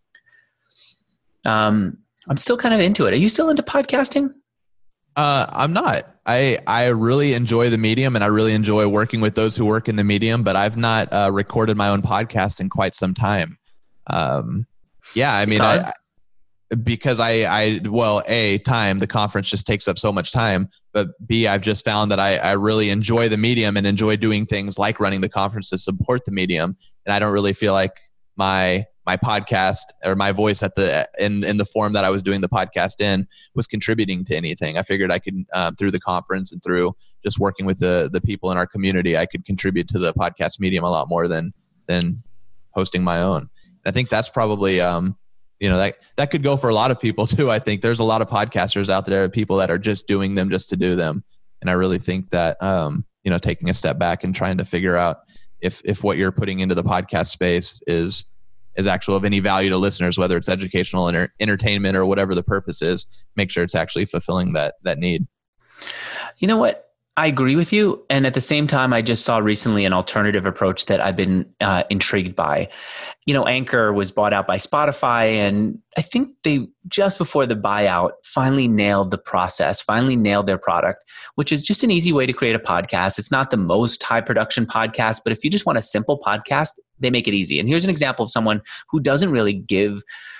Um, I'm still kind of into it. Are you still into podcasting? Uh, I'm not. I I really enjoy the medium and I really enjoy working with those who work in the medium, but I've not uh, recorded my own podcast in quite some time. Um, yeah, I mean, because? I, I, because I, I, well, A, time, the conference just takes up so much time, but B, I've just found that I, I really enjoy the medium and enjoy doing things like running the conference to support the medium. And I don't really feel like my my podcast or my voice at the in in the form that I was doing the podcast in was contributing to anything. I figured I could um, through the conference and through just working with the the people in our community, I could contribute to the podcast medium a lot more than than hosting my own. And I think that's probably um, you know that that could go for a lot of people too. I think there's a lot of podcasters out there, people that are just doing them just to do them, and I really think that um, you know taking a step back and trying to figure out if if what you're putting into the podcast space is is actually of any value to listeners, whether it's educational or entertainment or whatever the purpose is, make sure it's actually fulfilling that that need. You know what? I agree with you. And at the same time, I just saw recently an alternative approach that I've been uh, intrigued by. You know, Anchor was bought out by Spotify, and I think they, just before the buyout, finally nailed the process, finally nailed their product, which is just an easy way to create a podcast. It's not the most high production podcast, but if you just want a simple podcast, they make it easy. And here's an example of someone who doesn't really give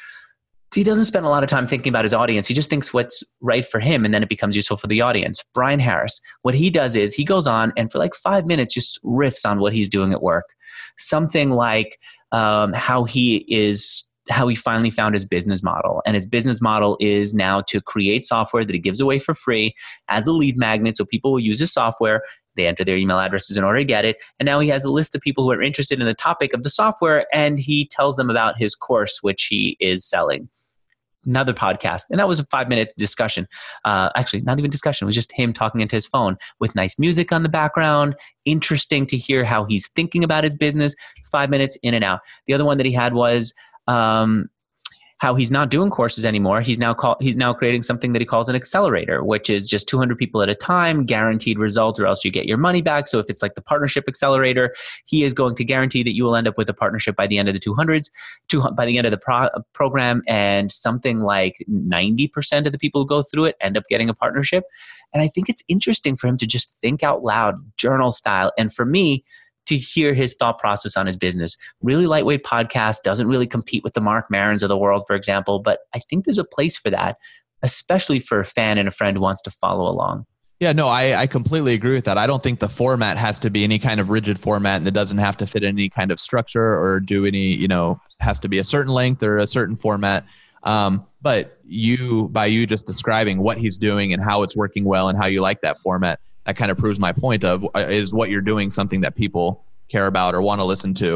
he doesn't spend a lot of time thinking about his audience. He just thinks what's right for him, and then it becomes useful for the audience. Brian Harris, what he does is he goes on and for like five minutes just riffs on what he's doing at work. Something like um, how he is, how he finally found his business model. And his business model is now to create software that he gives away for free as a lead magnet. So people will use his software. They enter their email addresses in order to get it. And now he has a list of people who are interested in the topic of the software, and he tells them about his course, which he is selling. Another podcast. And that was a five minute discussion. Uh, actually, not even discussion. It was just him talking into his phone with nice music on the background. Interesting to hear how he's thinking about his business. Five minutes in and out. The other one that he had was um, how he's not doing courses anymore. He's now call, he's now creating something that he calls an accelerator, which is just two hundred people at a time, guaranteed result, or else you get your money back. So if it's like the partnership accelerator, he is going to guarantee that you will end up with a partnership by the end of the two hundreds, two, by the end of the pro, program, and something like ninety percent of the people who go through it end up getting a partnership. And I think it's interesting for him to just think out loud, journal style. And for me, to hear his thought process on his business. Really lightweight podcast, doesn't really compete with the Mark Marons of the world, for example, but I think there's a place for that, especially for a fan and a friend who wants to follow along. Yeah, no, I, I completely agree with that. I don't think the format has to be any kind of rigid format, and it doesn't have to fit any kind of structure or do any, you know, has to be a certain length or a certain format. Um, but you, by you just describing what he's doing and how it's working well and how you like that format, that kind of proves my point of, is what you're doing something that people care about or want to listen to,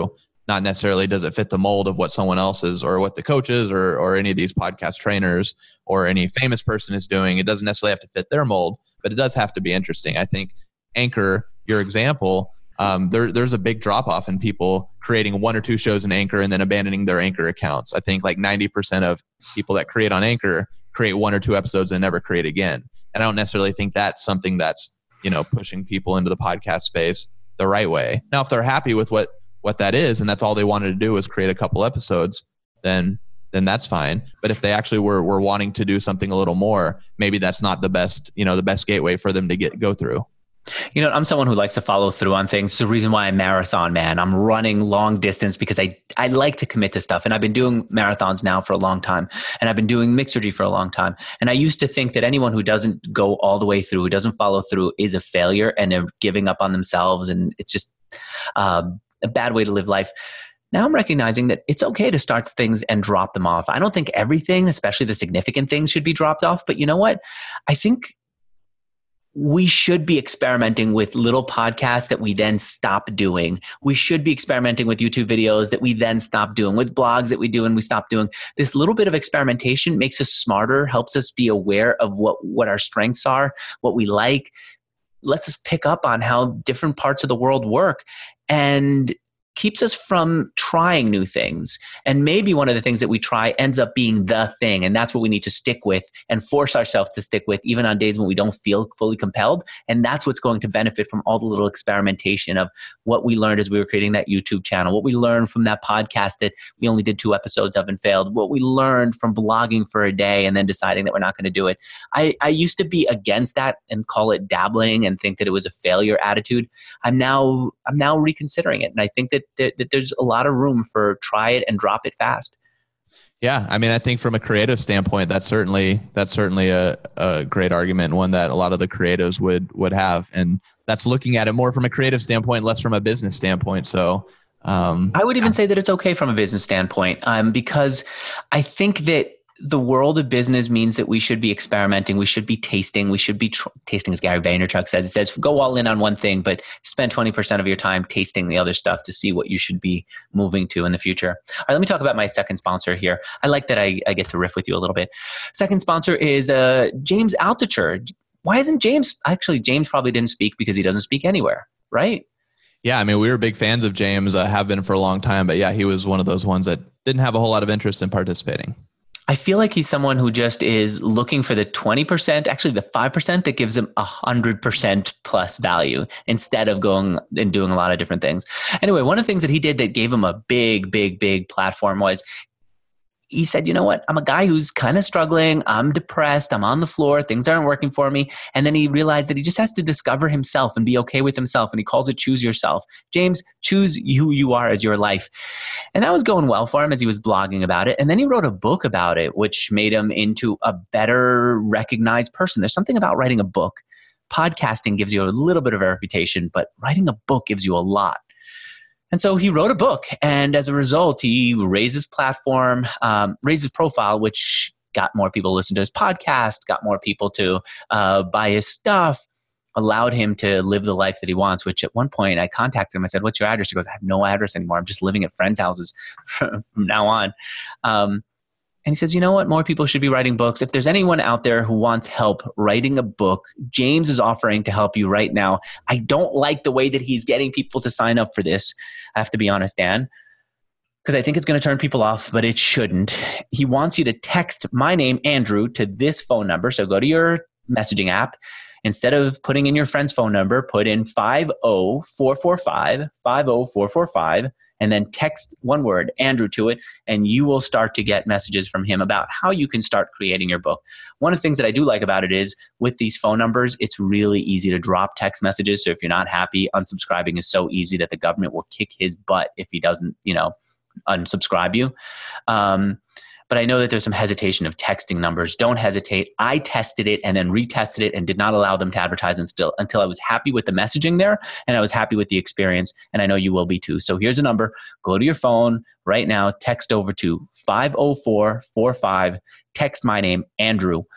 Not necessarily does it fit the mold of what someone else is or what the coaches or, or any of these podcast trainers or any famous person is doing. It doesn't necessarily have to fit their mold, but it does have to be interesting. I think Anchor, your example, um, there, there's a big drop off in people creating one or two shows in Anchor and then abandoning their Anchor accounts. I think like ninety percent of people that create on Anchor create one or two episodes and never create again. And I don't necessarily think that's something that's, you know, pushing people into the podcast space the right way. Now, if they're happy with what, what that is, and that's all they wanted to do was create a couple episodes, then then that's fine. But if they actually were were wanting to do something a little more, maybe that's not the best, you know, the best gateway for them to get go through. You know, I'm someone who likes to follow through on things. It's the reason why I'm marathon man. I'm running long distance because I, I like to commit to stuff. And I've been doing marathons now for a long time. And I've been doing Mixergy for a long time. And I used to think that anyone who doesn't go all the way through, who doesn't follow through, is a failure and they're giving up on themselves. And it's just uh, a bad way to live life. Now I'm recognizing that it's okay to start things and drop them off. I don't think everything, especially the significant things, should be dropped off. But you know what? I think we should be experimenting with little podcasts that we then stop doing. We should be experimenting with YouTube videos that we then stop doing, with blogs that we do and we stop doing. This little bit of experimentation makes us smarter, helps us be aware of what, what our strengths are, what we like, lets us pick up on how different parts of the world work, and keeps us from trying new things. And maybe one of the things that we try ends up being the thing. And that's what we need to stick with and force ourselves to stick with, even on days when we don't feel fully compelled. And that's what's going to benefit from all the little experimentation of what we learned as we were creating that YouTube channel, what we learned from that podcast that we only did two episodes of and failed, what we learned from blogging for a day and then deciding that we're not going to do it. I, I used to be against that and call it dabbling and think that it was a failure attitude. I'm now, I'm now reconsidering it. And I think that That, that there's a lot of room for try it and drop it fast. Yeah. I mean, I think from a creative standpoint, that's certainly, that's certainly a, a great argument, one that a lot of the creatives would, would have. And that's looking at it more from a creative standpoint, less from a business standpoint. So um, I would even say that it's okay from a business standpoint, um, because I think that the world of business means that we should be experimenting. We should be tasting. We should be tr- tasting, as Gary Vaynerchuk says. It says, go all in on one thing, but spend twenty percent of your time tasting the other stuff to see what you should be moving to in the future. All right, let me talk about my second sponsor here. I like that I, I get to riff with you a little bit. Second sponsor is uh, James Altucher. Why isn't James? Actually, James probably didn't speak because he doesn't speak anywhere, right? Yeah, I mean, we were big fans of James, uh, have been for a long time. But yeah, he was one of those ones that didn't have a whole lot of interest in participating. I feel like he's someone who just is looking for the twenty percent, actually the five percent that gives him one hundred percent plus value instead of going and doing a lot of different things. Anyway, one of the things that he did that gave him a big, big, big platform was he said, you know what, I'm a guy who's kind of struggling. I'm depressed. I'm on the floor. Things aren't working for me. And then he realized that he just has to discover himself and be okay with himself. And he calls it choose yourself. James, choose who you are as your life. And that was going well for him as he was blogging about it. And then he wrote a book about it, which made him into a better recognized person. There's something about writing a book. Podcasting gives you a little bit of a reputation, but writing a book gives you a lot. And so he wrote a book, and as a result, he raised his platform, um, raised his profile, which got more people to listen to his podcast, got more people to uh, buy his stuff, allowed him to live the life that he wants, which at one point I contacted him. I said, what's your address? He goes, I have no address anymore. I'm just living at friends' houses from now on. Um, And he says, you know what? More people should be writing books. If there's anyone out there who wants help writing a book, James is offering to help you right now. I don't like the way that he's getting people to sign up for this. I have to be honest, Dan, because I think it's going to turn people off, but it shouldn't. He wants you to text my name, Andrew, to this phone number. So go to your messaging app. Instead of putting in your friend's phone number, put in five oh four four five, five oh four four five. And then text one word, Andrew, to it, and you will start to get messages from him about how you can start creating your book. One of the things that I do like about it is with these phone numbers, it's really easy to drop text messages. So if you're not happy, unsubscribing is so easy that the government will kick his butt if he doesn't, you know, unsubscribe you. Um, But I know that there's some hesitation of texting numbers. Don't hesitate. I tested it and then retested it and did not allow them to advertise until, until I was happy with the messaging there and I was happy with the experience. And I know you will be too. So here's a number. Go to your phone right now. Text over to five oh four four five. Text my name, Andrew.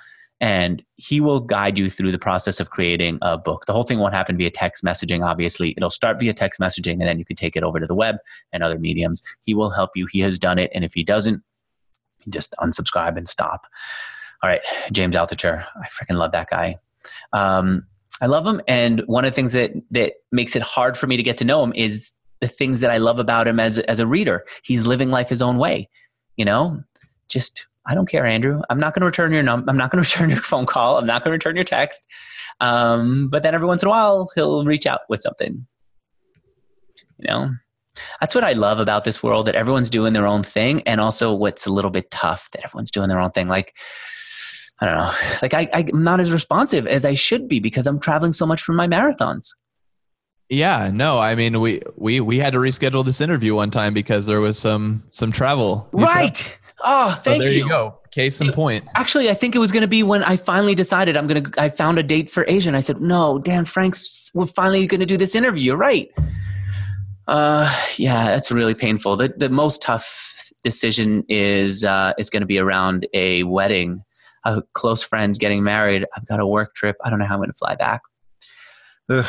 and he will guide you through the process of creating a book. The whole thing won't happen via text messaging, obviously. It'll start via text messaging, and then you can take it over to the web and other mediums. He will help you. He has done it. And if he doesn't, just unsubscribe and stop. All right, James Altucher. I freaking love that guy. Um, I love him. And one of the things that, that makes it hard for me to get to know him is the things that I love about him as, as a reader. He's living life his own way. You know, just, I don't care, Andrew. I'm not going to return your number. I'm not going to return your phone call. I'm not going to return your text. Um, but then every once in a while, he'll reach out with something. You know, that's what I love about this world, that everyone's doing their own thing. And also what's a little bit tough, that everyone's doing their own thing. Like, I don't know, like I, I'm not as responsive as I should be because I'm traveling so much for my marathons. Yeah, no, I mean, we, we, we had to reschedule this interview one time because there was some, some travel. Right. Travel. Oh, thank so there you. you go. Case in point. Actually, I think it was going to be when I finally decided I'm going to, I found a date for Asia and I said, no, Dan Frank's, we're finally going to do this interview. You're right. Uh, yeah, that's really painful. The, the most tough decision is, uh, is going to be around a wedding. Uh, close friends getting married. I've got a work trip. I don't know how I'm going to fly back. Ugh.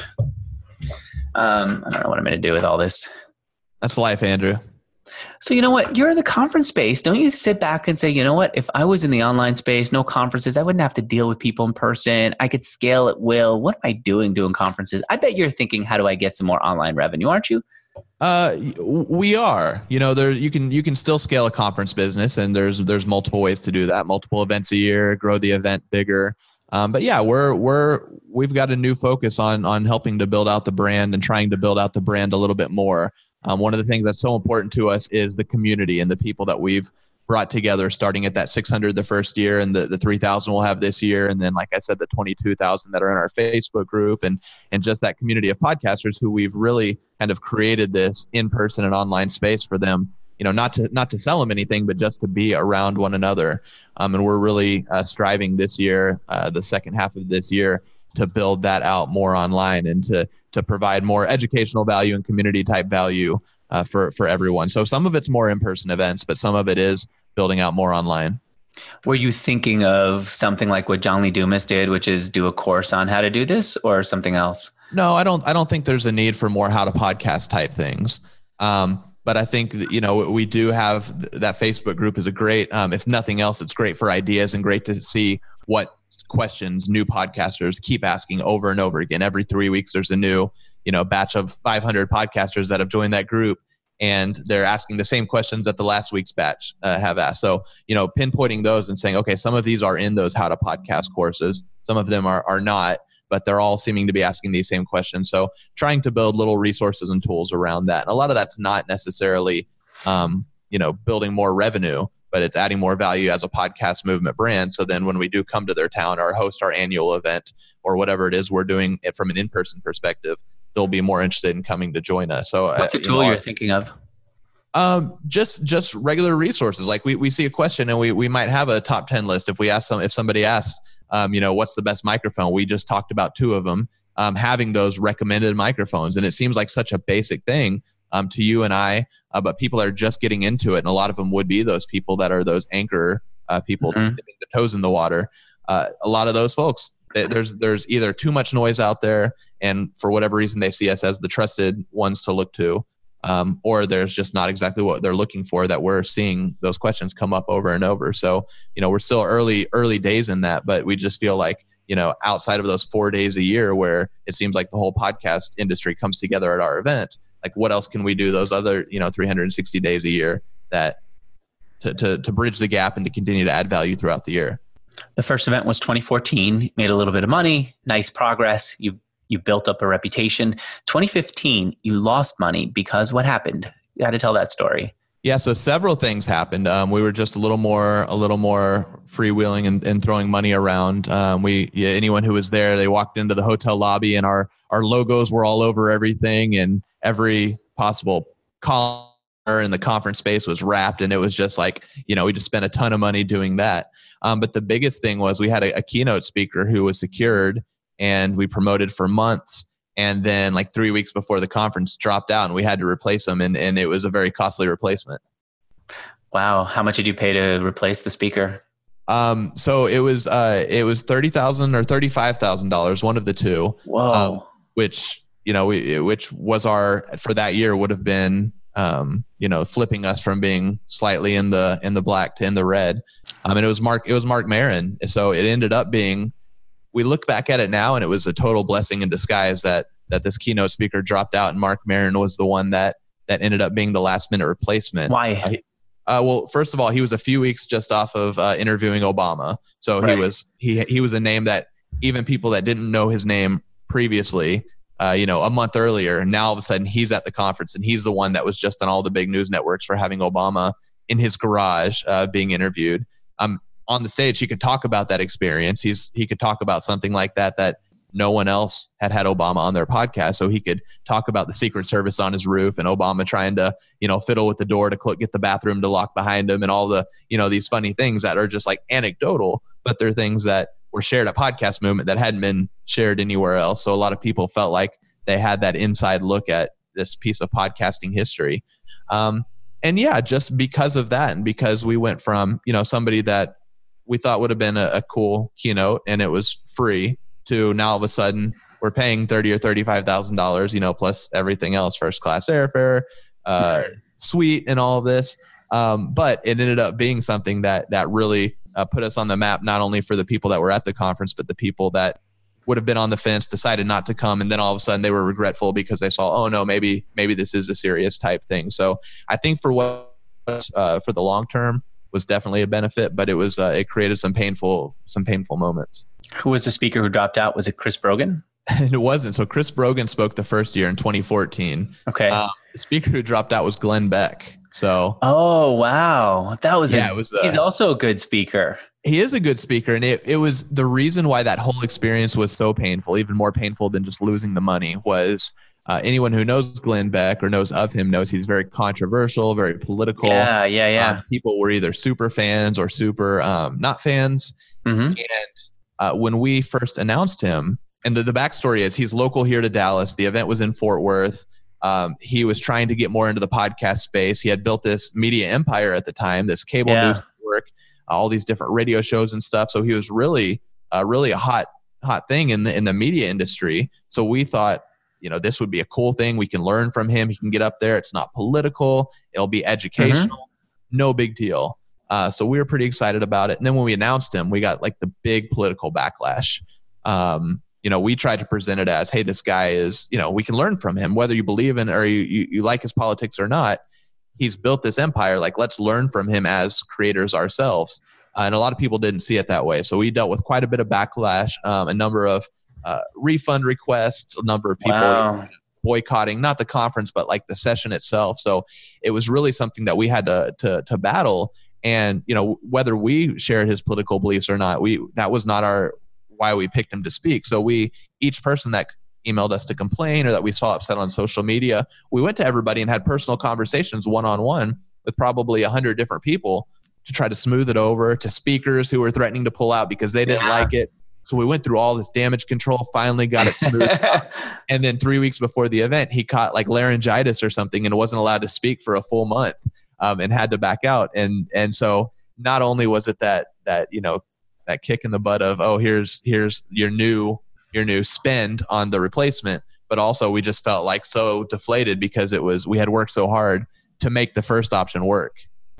Um, I don't know what I'm going to do with all this. That's life, Andrew. So you know what? You're in the conference space. Don't you sit back and say, you know what? If I was in the online space, no conferences, I wouldn't have to deal with people in person. I could scale at will. What am I doing doing conferences? I bet you're thinking, how do I get some more online revenue? Aren't you? Uh, we are, you know, there, you can, you can still scale a conference business, and there's, there's multiple ways to do that. Multiple events a year, grow the event bigger. Um, but yeah, we're, we're, we've got a new focus on, on helping to build out the brand and trying to build out the brand a little bit more. Um, one of the things that's so important to us is the community and the people that we've brought together, starting at that six hundred the first year, and the, the three thousand we'll have this year. And then, like I said, the twenty-two thousand that are in our Facebook group, and, and just that community of podcasters who we've really kind of created this in-person and online space for them, you know, not to, not to sell them anything, but just to be around one another. Um, and we're really uh, striving this year, uh, the second half of this year, to build that out more online and to, to provide more educational value and community type value uh, for, for everyone. So some of it's more in-person events, but some of it is building out more online. Were you thinking of something like what John Lee Dumas did, which is do a course on how to do this, or something else? No, I don't, I don't think there's a need for more how to podcast type things. Um, but I think that, you know, we do have that Facebook group is a great, um, if nothing else, it's great for ideas and great to see what questions new podcasters keep asking over and over again. Every three weeks, there's a new, you know, batch of five hundred podcasters that have joined that group, and they're asking the same questions that the last week's batch uh, have asked. So, you know, pinpointing those and saying, okay, some of these are in those how to podcast courses. Some of them are, are not, but they're all seeming to be asking these same questions. So trying to build little resources and tools around that. And a lot of that's not necessarily, um, you know, building more revenue, but it's adding more value as a podcast movement brand. So then when we do come to their town or host our annual event or whatever it is we're doing it from an in-person perspective, they'll be more interested in coming to join us. So what's a uh, tool you know, you're thinking of? Um, just, just regular resources. Like we, we see a question and we, we might have a top ten list. If we ask some, if somebody asks, um, you know, what's the best microphone? We just talked about two of them, um, having those recommended microphones. And it seems like such a basic thing, um, to you and I, uh, but people are just getting into it. And a lot of them would be those people that are those anchor, uh, people Mm-hmm. dipping the toes in the water. Uh, a lot of those folks, there's, there's either too much noise out there, and for whatever reason, they see us as the trusted ones to look to. Um, or there's just not exactly what they're looking for, that we're seeing those questions come up over and over. So, you know, we're still early, early days in that, but we just feel like, you know, outside of those four days a year where it seems like the whole podcast industry comes together at our event, like what else can we do those other, you know, three hundred sixty days a year that to, to, to bridge the gap and to continue to add value throughout the year. The first event was twenty fourteen, made a little bit of money, nice progress. You You built up a reputation. twenty fifteen, you lost money because what happened? You got to tell that story. Yeah, so several things happened. Um, we were just a little more, a little more freewheeling and, and throwing money around. Um, we, yeah, anyone who was there, they walked into the hotel lobby and our our logos were all over everything, and every possible column in the conference space was wrapped, and it was just like, you know, we just spent a ton of money doing that. Um, but the biggest thing was we had a, a keynote speaker who was secured, and we promoted for months. And then like three weeks before the conference dropped out, and we had to replace them. And, and it was a very costly replacement. Wow. How much did you pay to replace the speaker? Um, so it was uh, it was thirty thousand or thirty five thousand dollars, one of the two. Whoa! Um, which you know, we, which was our for that year would have been um, you know, flipping us from being slightly in the in the black to in the red. Um, and it was Mark it was Mark Maron. So it ended up being. We look back at it now, and it was a total blessing in disguise that that this keynote speaker dropped out, and Mark Maron was the one that that ended up being the last minute replacement. Why? Uh, Uh, well, first of all, he was a few weeks just off of uh, interviewing Obama, so right. he was he he was a name that even people that didn't know his name previously, uh, you know, a month earlier, now all of a sudden he's at the conference and he's the one that was just on all the big news networks for having Obama in his garage uh, being interviewed. Um, on the stage, he could talk about that experience. He's he could talk about something like that that no one else had had Obama on their podcast. So he could talk about the Secret Service on his roof and Obama trying to, you know, fiddle with the door to cl- get the bathroom to lock behind him and all the, you know, these funny things that are just like anecdotal, but they're things that were shared at Podcast Movement that hadn't been shared anywhere else. So a lot of people felt like they had that inside look at this piece of podcasting history. Um, and yeah, just because of that, and because we went from, you know, somebody that we thought would have been a, a cool keynote and it was free, to now all of a sudden we're paying thirty or thirty-five thousand dollars, you know, plus everything else, first class airfare, uh, suite, and all of this. Um, but it ended up being something that that really uh, put us on the map, not only for the people that were at the conference, but the people that would have been on the fence, decided not to come, and then all of a sudden they were regretful because they saw, oh no, maybe maybe this is a serious type thing. So I think for what uh, for the long term was definitely a benefit, but it was uh, it created some painful some painful moments. Who was the speaker who dropped out? Was it Chris Brogan? It wasn't. So Chris Brogan spoke the first year in twenty fourteen. Okay. Um, the speaker who dropped out was Glenn Beck. So. Oh wow, that was. Yeah, a, it was. Uh, he's also a good speaker. He is a good speaker, and it it was the reason why that whole experience was so painful, even more painful than just losing the money, was. Uh, anyone who knows Glenn Beck or knows of him knows he's very controversial, very political. Yeah, yeah, yeah. Um, people were either super fans or super um, not fans. Mm-hmm. And uh, when we first announced him, and the, the backstory is he's local here to Dallas. The event was in Fort Worth. Um, he was trying to get more into the podcast space. He had built this media empire at the time, this cable yeah. news network, all these different radio shows and stuff. So he was really, uh, really a hot, hot thing in the in the media industry. So we thought, you know, this would be a cool thing. We can learn from him. He can get up there. It's not political. It'll be educational. Mm-hmm. No big deal. Uh, so we were pretty excited about it. And then when we announced him, we got like the big political backlash. Um, you know, we tried to present it as, hey, this guy is, you know, we can learn from him, whether you believe in or you, you, you like his politics or not. He's built this empire. Like, let's learn from him as creators ourselves. Uh, and a lot of people didn't see it that way. So we dealt with quite a bit of backlash, um, a number of uh, refund requests, a number of people wow. boycotting, not the conference, but like the session itself. So it was really something that we had to, to, to battle. And, you know, whether we shared his political beliefs or not, we, that was not our, why we picked him to speak. So we, each person that emailed us to complain or that we saw upset on social media, we went to everybody and had personal conversations one-on-one with probably a hundred different people to try to smooth it over, to speakers who were threatening to pull out because they didn't yeah. like it. So we went through all this damage control, finally got it smoothed out. And then three weeks before the event, he caught like laryngitis or something and wasn't allowed to speak for a full month, um, and had to back out. And and so not only was it that that you know that kick in the butt of, oh, here's here's your new your new spend on the replacement, but also we just felt like so deflated because it was we had worked so hard to make the first option work.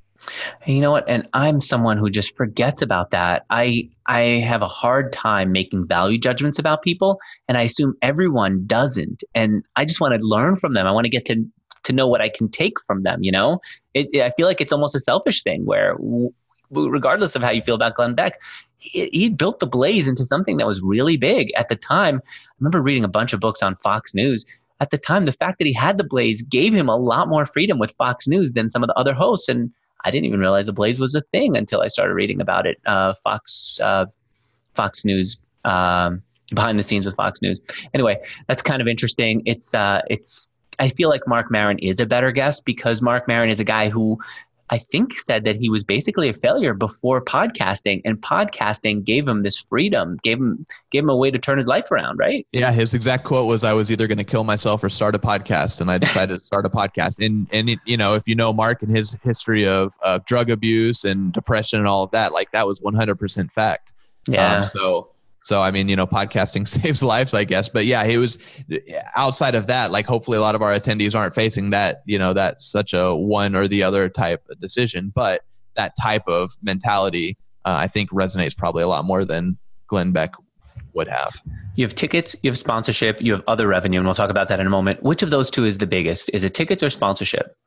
You know what? And I'm someone who just forgets about that. I I have a hard time making value judgments about people, and I assume everyone doesn't. And I just want to learn from them. I want to get to to know what I can take from them. You know, it, it, I feel like it's almost a selfish thing where, w- regardless of how you feel about Glenn Beck, he, he built the Blaze into something that was really big at the time. I remember reading a bunch of books on Fox News. At the time, the fact that he had the Blaze gave him a lot more freedom with Fox News than some of the other hosts. And I didn't even realize the Blaze was a thing until I started reading about it. Uh, Fox, uh, Fox News, um, behind the scenes with Fox News. Anyway, that's kind of interesting. It's, uh, it's. I feel like Mark Maron is a better guest because Mark Maron is a guy who I think said that he was basically a failure before podcasting, and podcasting gave him this freedom, gave him gave him a way to turn his life around, right? Yeah, his exact quote was, "I was either going to kill myself or start a podcast," and I decided to start a podcast. And and it, you know, if you know Mark and his history of uh, drug abuse and depression and all of that, like that was one hundred percent fact. Yeah. Um, so. So, I mean, you know, podcasting saves lives, I guess. But yeah, he was outside of that. Like, hopefully a lot of our attendees aren't facing that, you know, that such a one or the other type of decision. But that type of mentality, uh, I think resonates probably a lot more than Glenn Beck would have. You have tickets, you have sponsorship, you have other revenue, and we'll talk about that in a moment. Which of those two is the biggest? Is it tickets or sponsorship?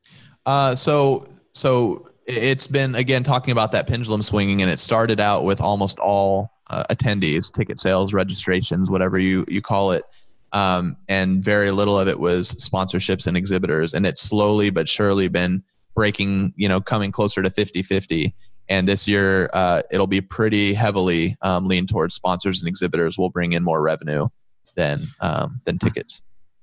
Uh, so, so it's been, again, talking about that pendulum swinging, and it started out with almost all Uh, attendees, ticket sales, registrations, whatever you, you call it. Um, and very little of it was sponsorships and exhibitors. And it's slowly but surely been breaking, you know, coming closer to fifty-fifty. And this year, uh, it'll be pretty heavily um, leaned towards sponsors and exhibitors will bring in more revenue than, um, than tickets.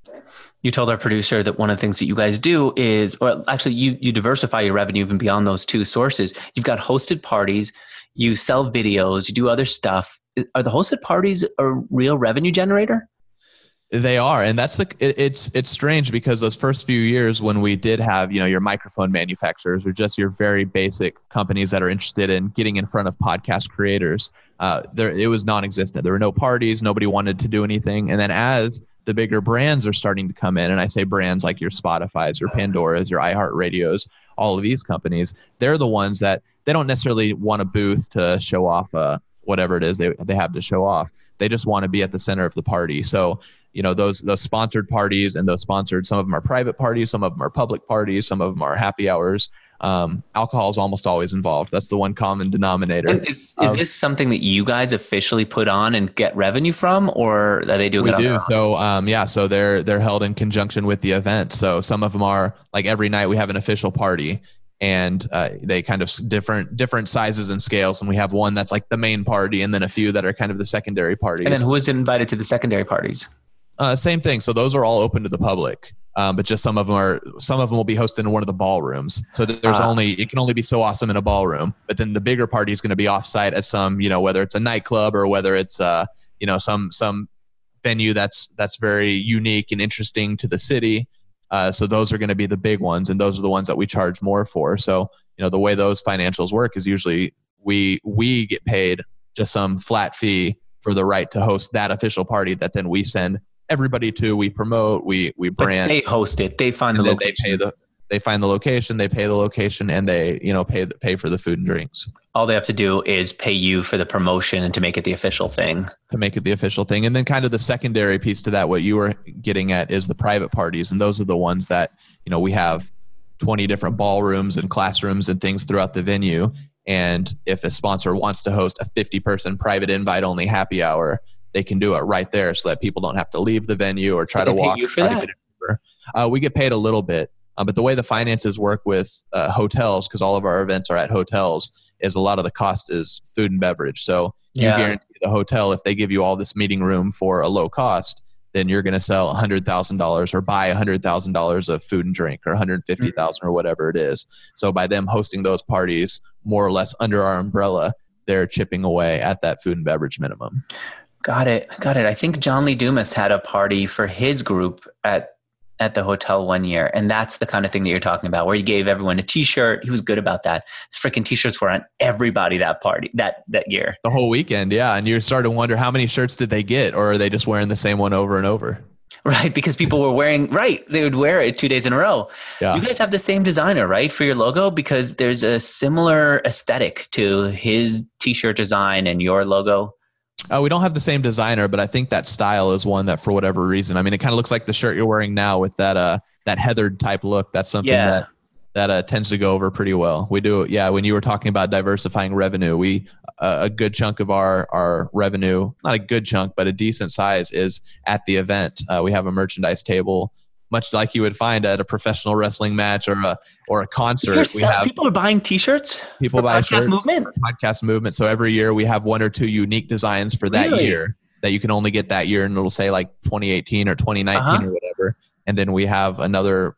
You told our producer that one of the things that you guys do is, or actually you, you diversify your revenue even beyond those two sources. You've got hosted parties, you sell videos, you do other stuff. Are the hosted parties a real revenue generator? They are. And that's the, it, it's, it's strange because those first few years when we did have, you know, your microphone manufacturers or just your very basic companies that are interested in getting in front of podcast creators, uh, there, it was non-existent. There were no parties. Nobody wanted to do anything. And then as the bigger brands are starting to come in, and I say brands like your Spotify's, your Pandora's, your iHeartRadios, all of these companies, they're the ones that they don't necessarily want a booth to show off uh, whatever it is they, they have to show off. They just want to be at the center of the party. So, you know, those those sponsored parties and those sponsored, some of them are private parties, some of them are public parties, some of them are happy hours. Um, alcohol is almost always involved. That's the one common denominator. And is is um, this something that you guys officially put on and get revenue from, or are they doing we it on do. their own? So um, yeah, so they're they're held in conjunction with the event. So some of them are like every night we have an official party, and uh, they kind of different different sizes and scales. And we have one that's like the main party, and then a few that are kind of the secondary parties. And then who is invited to the secondary parties? Uh, same thing. So those are all open to the public. Um, but just some of them are, some of them will be hosted in one of the ballrooms. So there's uh, only, it can only be so awesome in a ballroom, but then the bigger party is going to be offsite at some, you know, whether it's a nightclub or whether it's, uh, you know, some, some venue that's, that's very unique and interesting to the city. Uh, so those are going to be the big ones. And those are the ones that we charge more for. So, you know, the way those financials work is usually we, we get paid just some flat fee for the right to host that official party that then we send everybody to, we promote, we we brand. But they host it. They find the location. They pay the they find the location. They pay the location, and they you know pay the, pay for the food and drinks. All they have to do is pay you for the promotion and to make it the official thing. To make it the official thing, and then kind of the secondary piece to that, what you were getting at, is the private parties, and those are the ones that you know we have twenty different ballrooms and classrooms and things throughout the venue. And if a sponsor wants to host a fifty person private invite only happy hour, they can do it right there so that people don't have to leave the venue or try to walk. You for try that? To get it uh, we get paid a little bit, uh, but the way the finances work with uh, hotels, because all of our events are at hotels, is a lot of the cost is food and beverage. So you Yeah. guarantee the hotel, if they give you all this meeting room for a low cost, then you're going to sell one hundred thousand dollars or buy one hundred thousand dollars of food and drink, or one hundred fifty thousand dollars or whatever it is. So by them hosting those parties more or less under our umbrella, they're chipping away at that food and beverage minimum. Got it. Got it. I think John Lee Dumas had a party for his group at at the hotel one year. And that's the kind of thing that you're talking about, where he gave everyone a t-shirt. He was good about that. His freaking t-shirts were on everybody that party, that that year. The whole weekend, yeah. And you're starting to wonder, how many shirts did they get? Or are they just wearing the same one over and over? Right, because people were wearing, right, they would wear it two days in a row. Yeah. You guys have the same designer, right, for your logo? Because there's a similar aesthetic to his t-shirt design and your logo. Uh, we don't have the same designer, but I think that style is one that, for whatever reason, I mean, it kind of looks like the shirt you're wearing now with that uh that heathered type look. That's something Yeah. that that uh, tends to go over pretty well. We do, yeah. When you were talking about diversifying revenue, we uh, a good chunk of our our revenue, not a good chunk, but a decent size, is at the event. Uh, we have a merchandise table, much like you would find at a professional wrestling match or a or a concert. You're We sell- have people are buying t-shirts people for buy Podcast shirts Movement? for podcast movement. So every year we have one or two unique designs for that Really? year that you can only get that year, and it'll say like twenty eighteen or twenty nineteen Uh-huh. or whatever. And then we have another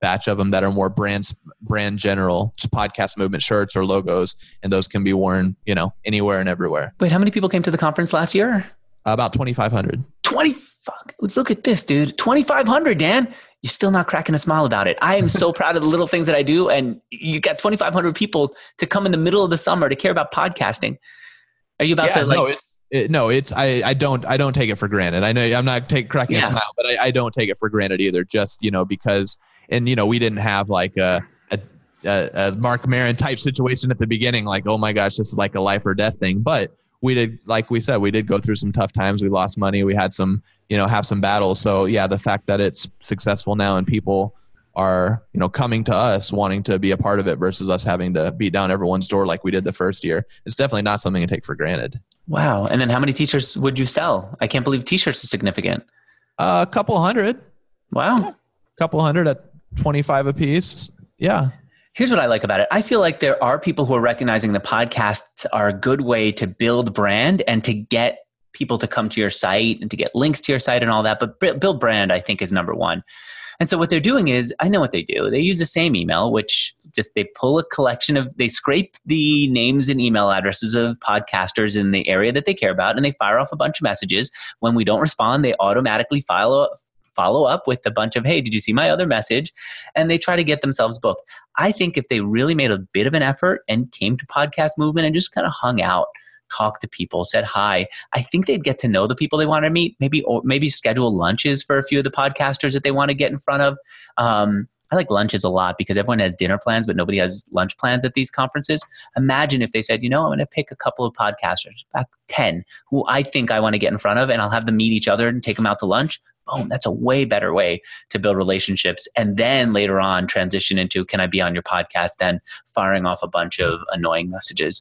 batch of them that are more brand brand general, just podcast movement shirts or logos, and those can be worn, you know, anywhere and everywhere. Wait, how many people came to the conference last year? About twenty-five hundred. twenty fuck, look at this, dude. twenty-five hundred, Dan. You're still not cracking a smile about it. I am so proud of the little things that I do, and you got twenty-five hundred people to come in the middle of the summer to care about podcasting. Are you about yeah, to like? No, it's it, no, it's I. I don't. I don't take it for granted. I know I'm not take cracking yeah. a smile, but I, I don't take it for granted either. Just you know because and you know we didn't have like a a, a, a Mark Maron type situation at the beginning. Like oh my gosh, this is like a life or death thing. But we did, like we said, we did go through some tough times. We lost money. We had some you know have some battles. So yeah, the fact that it's successful now and people are, you know, coming to us wanting to be a part of it versus us having to beat down everyone's door like we did the first year. It's definitely not something to take for granted. Wow. And then how many t-shirts would you sell? I can't believe t-shirts are significant. Uh, a couple hundred. Wow. Yeah. A couple hundred at twenty-five a piece. Yeah. Here's what I like about it. I feel like there are people who are recognizing the podcasts are a good way to build brand and to get people to come to your site and to get links to your site and all that. But build brand, I think, is number one. And so what they're doing is, I know what they do. They use the same email, which just they pull a collection of, they scrape the names and email addresses of podcasters in the area that they care about, and they fire off a bunch of messages. When we don't respond, they automatically follow, follow up with a bunch of, hey, did you see my other message? And they try to get themselves booked. I think if they really made a bit of an effort and came to Podcast Movement and just kind of hung out, talked to people, said hi, I think they'd get to know the people they want to meet, maybe or maybe schedule lunches for a few of the podcasters that they want to get in front of. Um, I like lunches a lot because everyone has dinner plans, but nobody has lunch plans at these conferences. Imagine if they said, you know, I'm going to pick a couple of podcasters, back ten, who I think I want to get in front of, and I'll have them meet each other and take them out to lunch. Boom, that's a way better way to build relationships. And then later on transition into, can I be on your podcast? Then firing off a bunch of annoying messages.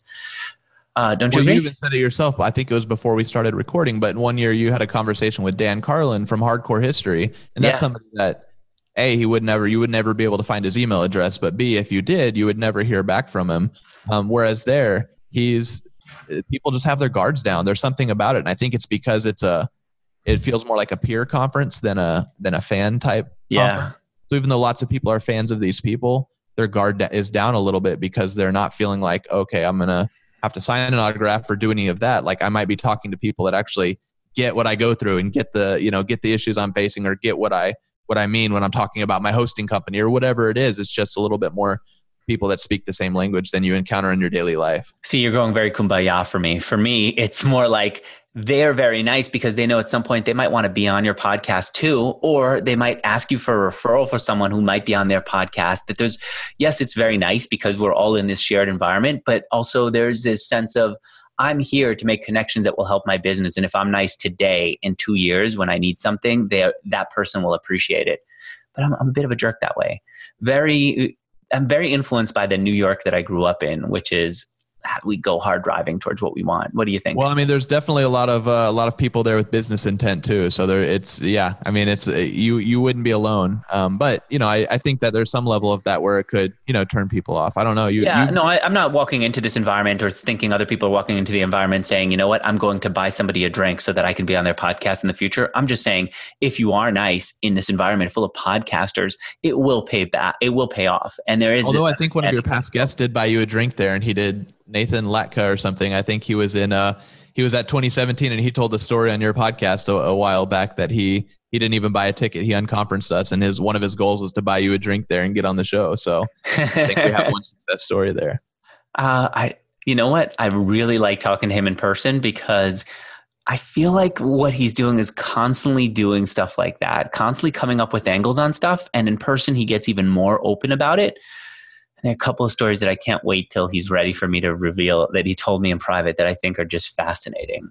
Uh, don't you well, agree? You even said it yourself, but I think it was before we started recording. But in one year, you had a conversation with Dan Carlin from Hardcore History, and that's yeah. somebody that A, he would never, you would never be able to find his email address, but B, if you did, you would never hear back from him. Um, whereas there, he's people just have their guards down. There's something about it, and I think it's because it's a, it feels more like a peer conference than a than a fan type. Yeah. Conference. So even though lots of people are fans of these people, their guard is down a little bit because they're not feeling like, okay, I'm gonna have to sign an autograph or do any of that. Like I might be talking to people that actually get what I go through and get the, you know, get the issues I'm facing or get what I, what I mean when I'm talking about my hosting company or whatever it is. It's just a little bit more people that speak the same language than you encounter in your daily life. See, you're going very kumbaya for me. For me, it's more like they're very nice because they know at some point they might want to be on your podcast too, or they might ask you for a referral for someone who might be on their podcast. That there's, yes, it's very nice because we're all in this shared environment, but also there's this sense of I'm here to make connections that will help my business. And if I'm nice today, in two years when I need something, they, that person will appreciate it. But I'm, I'm a bit of a jerk that way. Very, I'm very influenced by the New York that I grew up in, which is how do we go hard driving towards what we want? What do you think? Well, I mean, there's definitely a lot of uh, a lot of people there with business intent too. So there, it's yeah. I mean, it's uh, you you wouldn't be alone. Um, but you know, I, I think that there's some level of that where it could you know turn people off. I don't know. You, yeah, you, no, I, I'm not walking into this environment or thinking other people are walking into the environment saying, you know what, I'm going to buy somebody a drink so that I can be on their podcast in the future. I'm just saying, if you are nice in this environment full of podcasters, it will pay back. It will pay off. And there is. Although this I think one of your past guests did buy you a drink there, and he did. Nathan Latka or something. I think he was in uh he was at twenty seventeen and he told the story on your podcast a, a while back that he he didn't even buy a ticket. He unconferenced us and his one of his goals was to buy you a drink there and get on the show. So I think we have one success story there. Uh I you know what? I really like talking to him in person because I feel like what he's doing is constantly doing stuff like that, constantly coming up with angles on stuff, and in person he gets even more open about it. There are a couple of stories that I can't wait till he's ready for me to reveal that he told me in private that I think are just fascinating.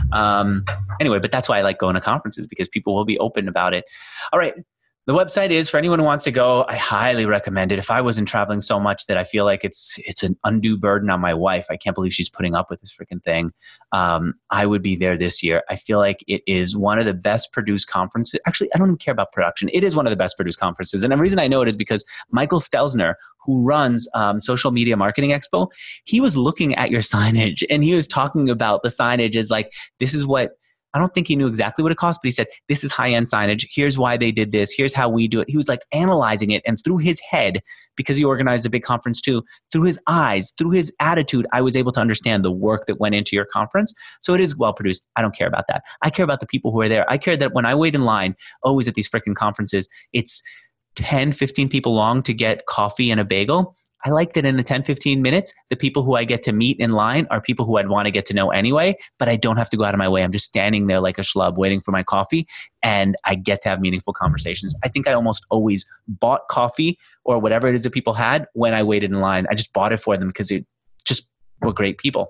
Um, anyway, but that's why I like going to conferences because people will be open about it. All right. The website is, for anyone who wants to go, I highly recommend it. If I wasn't traveling so much that I feel like it's it's an undue burden on my wife, I can't believe she's putting up with this freaking thing, um, I would be there this year. I feel like it is one of the best produced conferences. Actually, I don't even care about production. It is one of the best produced conferences. And the reason I know it is because Michael Stelzner, who runs um, Social Media Marketing Expo, he was looking at your signage and he was talking about the signage as like, this is what I don't think he knew exactly what it cost, but he said, this is high-end signage. Here's why they did this. Here's how we do it. He was like analyzing it. And through his head, because he organized a big conference too, through his eyes, through his attitude, I was able to understand the work that went into your conference. So it is well-produced. I don't care about that. I care about the people who are there. I care that when I wait in line, always at these freaking conferences, it's ten, fifteen people long to get coffee and a bagel. I like that in the ten, fifteen minutes, the people who I get to meet in line are people who I'd want to get to know anyway, but I don't have to go out of my way. I'm just standing there like a schlub waiting for my coffee, and I get to have meaningful conversations. I think I almost always bought coffee or whatever it is that people had when I waited in line. I just bought it for them because it just were great people.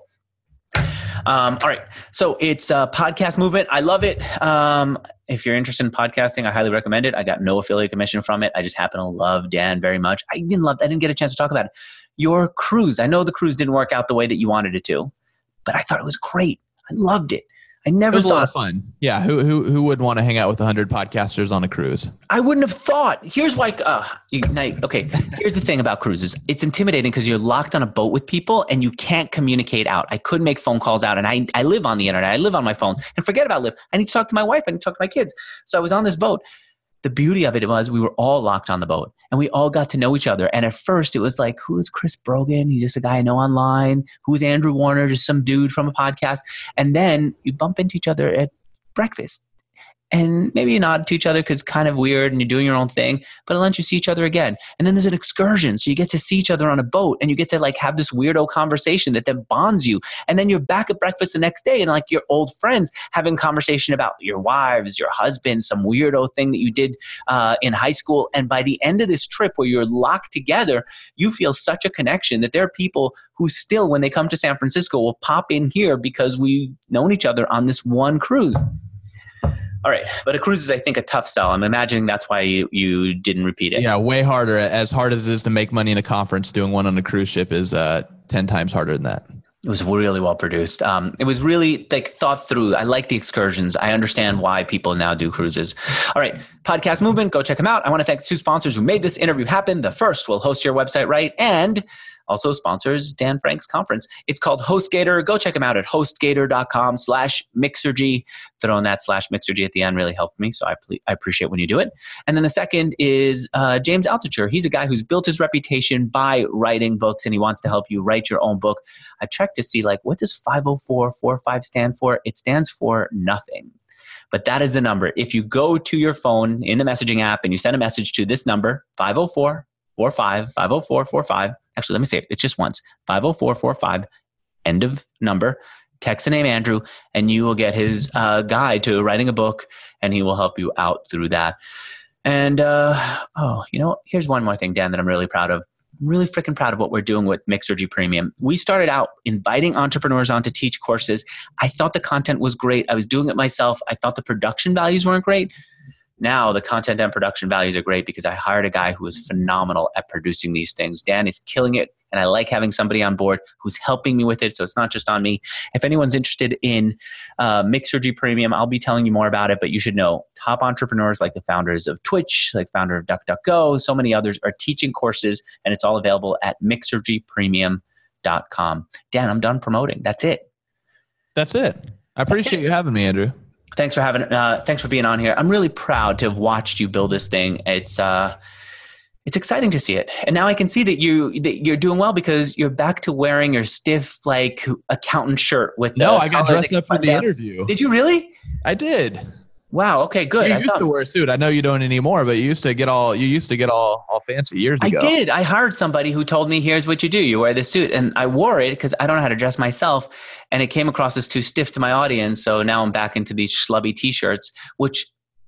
Um, all right. So it's a podcast movement. I love it. Um, if you're interested in podcasting, I highly recommend it. I got no affiliate commission from it. I just happen to love Dan very much. I didn't love, I didn't get a chance to talk about it. Your cruise. I know the cruise didn't work out the way that you wanted it to, but I thought it was great. I loved it. I never it was thought a lot of fun. Yeah. Who, who, who wouldn't want to hang out with a hundred podcasters on a cruise? I wouldn't have thought. Here's why. Uh, you, now, okay. Here's the thing about cruises. It's intimidating because you're locked on a boat with people and you can't communicate out. I couldn't make phone calls out, and I, I live on the internet. I live on my phone, and forget about live. I need to talk to my wife. I need to talk to my kids. So I was on this boat. The beauty of it was we were all locked on the boat and we all got to know each other. And at first it was like, who is Chris Brogan? He's just a guy I know online. Who's Andrew Warner? Just some dude from a podcast. And then you bump into each other at breakfast. And maybe you nod to each other because it's kind of weird and you're doing your own thing, but at lunch you see each other again. And then there's an excursion. So you get to see each other on a boat and you get to like have this weirdo conversation that then bonds you. And then you're back at breakfast the next day and like your old friends having conversation about your wives, your husband, some weirdo thing that you did uh, in high school. And by the end of this trip where you're locked together, you feel such a connection that there are people who still, when they come to San Francisco, will pop in here because we've known each other on this one cruise. All right. But a cruise is, I think, a tough sell. I'm imagining that's why you, you didn't repeat it. Yeah, way harder. As hard as it is to make money in a conference, doing one on a cruise ship is uh, ten times harder than that. It was really well produced. Um, it was really like thought through. I like the excursions. I understand why people now do cruises. All right. Podcast Movement. Go check them out. I want to thank two sponsors who made this interview happen. The first will host your website right, and also sponsors Dan Frank's conference. It's called HostGator. Go check them out at hostgator.com slash Mixergy. Throwing that slash Mixergy at the end really helped me, so I, ple- I appreciate when you do it. And then the second is uh, James Altucher. He's a guy who's built his reputation by writing books, and he wants to help you write your own book. I checked to see, like, what does five oh four four five stand for? It stands for nothing. But that is the number. If you go to your phone in the messaging app and you send a message to this number, five oh four four five, five oh four four five. Actually, let me say it. It's just once. five oh four four five, end of number. Text the name Andrew, and you will get his uh, guide to writing a book, and he will help you out through that. And, uh, oh, you know, here's one more thing, Dan, that I'm really proud of. I'm really freaking proud of what we're doing with Mixergy Premium. We started out inviting entrepreneurs on to teach courses. I thought the content was great. I was doing it myself. I thought the production values weren't great. Now the content and production values are great because I hired a guy who is phenomenal at producing these things. Dan is killing it, and I like having somebody on board who's helping me with it, so it's not just on me. If anyone's interested in uh, Mixergy Premium, I'll be telling you more about it, but you should know top entrepreneurs like the founders of Twitch, like founder of DuckDuckGo, so many others are teaching courses, and it's all available at mixergy premium dot com. Dan, I'm done promoting. That's it. That's it. I appreciate you having me, Andrew. Thanks for having, uh, thanks for being on here. I'm really proud to have watched you build this thing. It's, uh, it's exciting to see it. And now I can see that you, that you're doing well because you're back to wearing your stiff, like, accountant shirt with the No, I got dressed up for the down. interview. Did you really? I did. Wow. Okay, good. You I used thought, to wear a suit. I know you don't anymore, but you used to get all, you used to get all, all fancy years ago. I did. I hired somebody who told me, here's what you do. You wear this suit. And I wore it because I don't know how to dress myself. And it came across as too stiff to my audience. So now I'm back into these schlubby t-shirts, which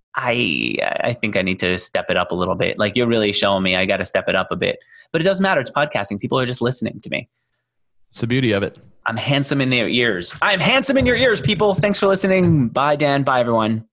I I think I need to step it up a little bit. Like, you're really showing me I got to step it up a bit. But it doesn't matter. It's podcasting. People are just listening to me. It's the beauty of it. I'm handsome in their ears. I'm handsome in your ears, people. Thanks for listening. Bye, Dan. Bye, everyone.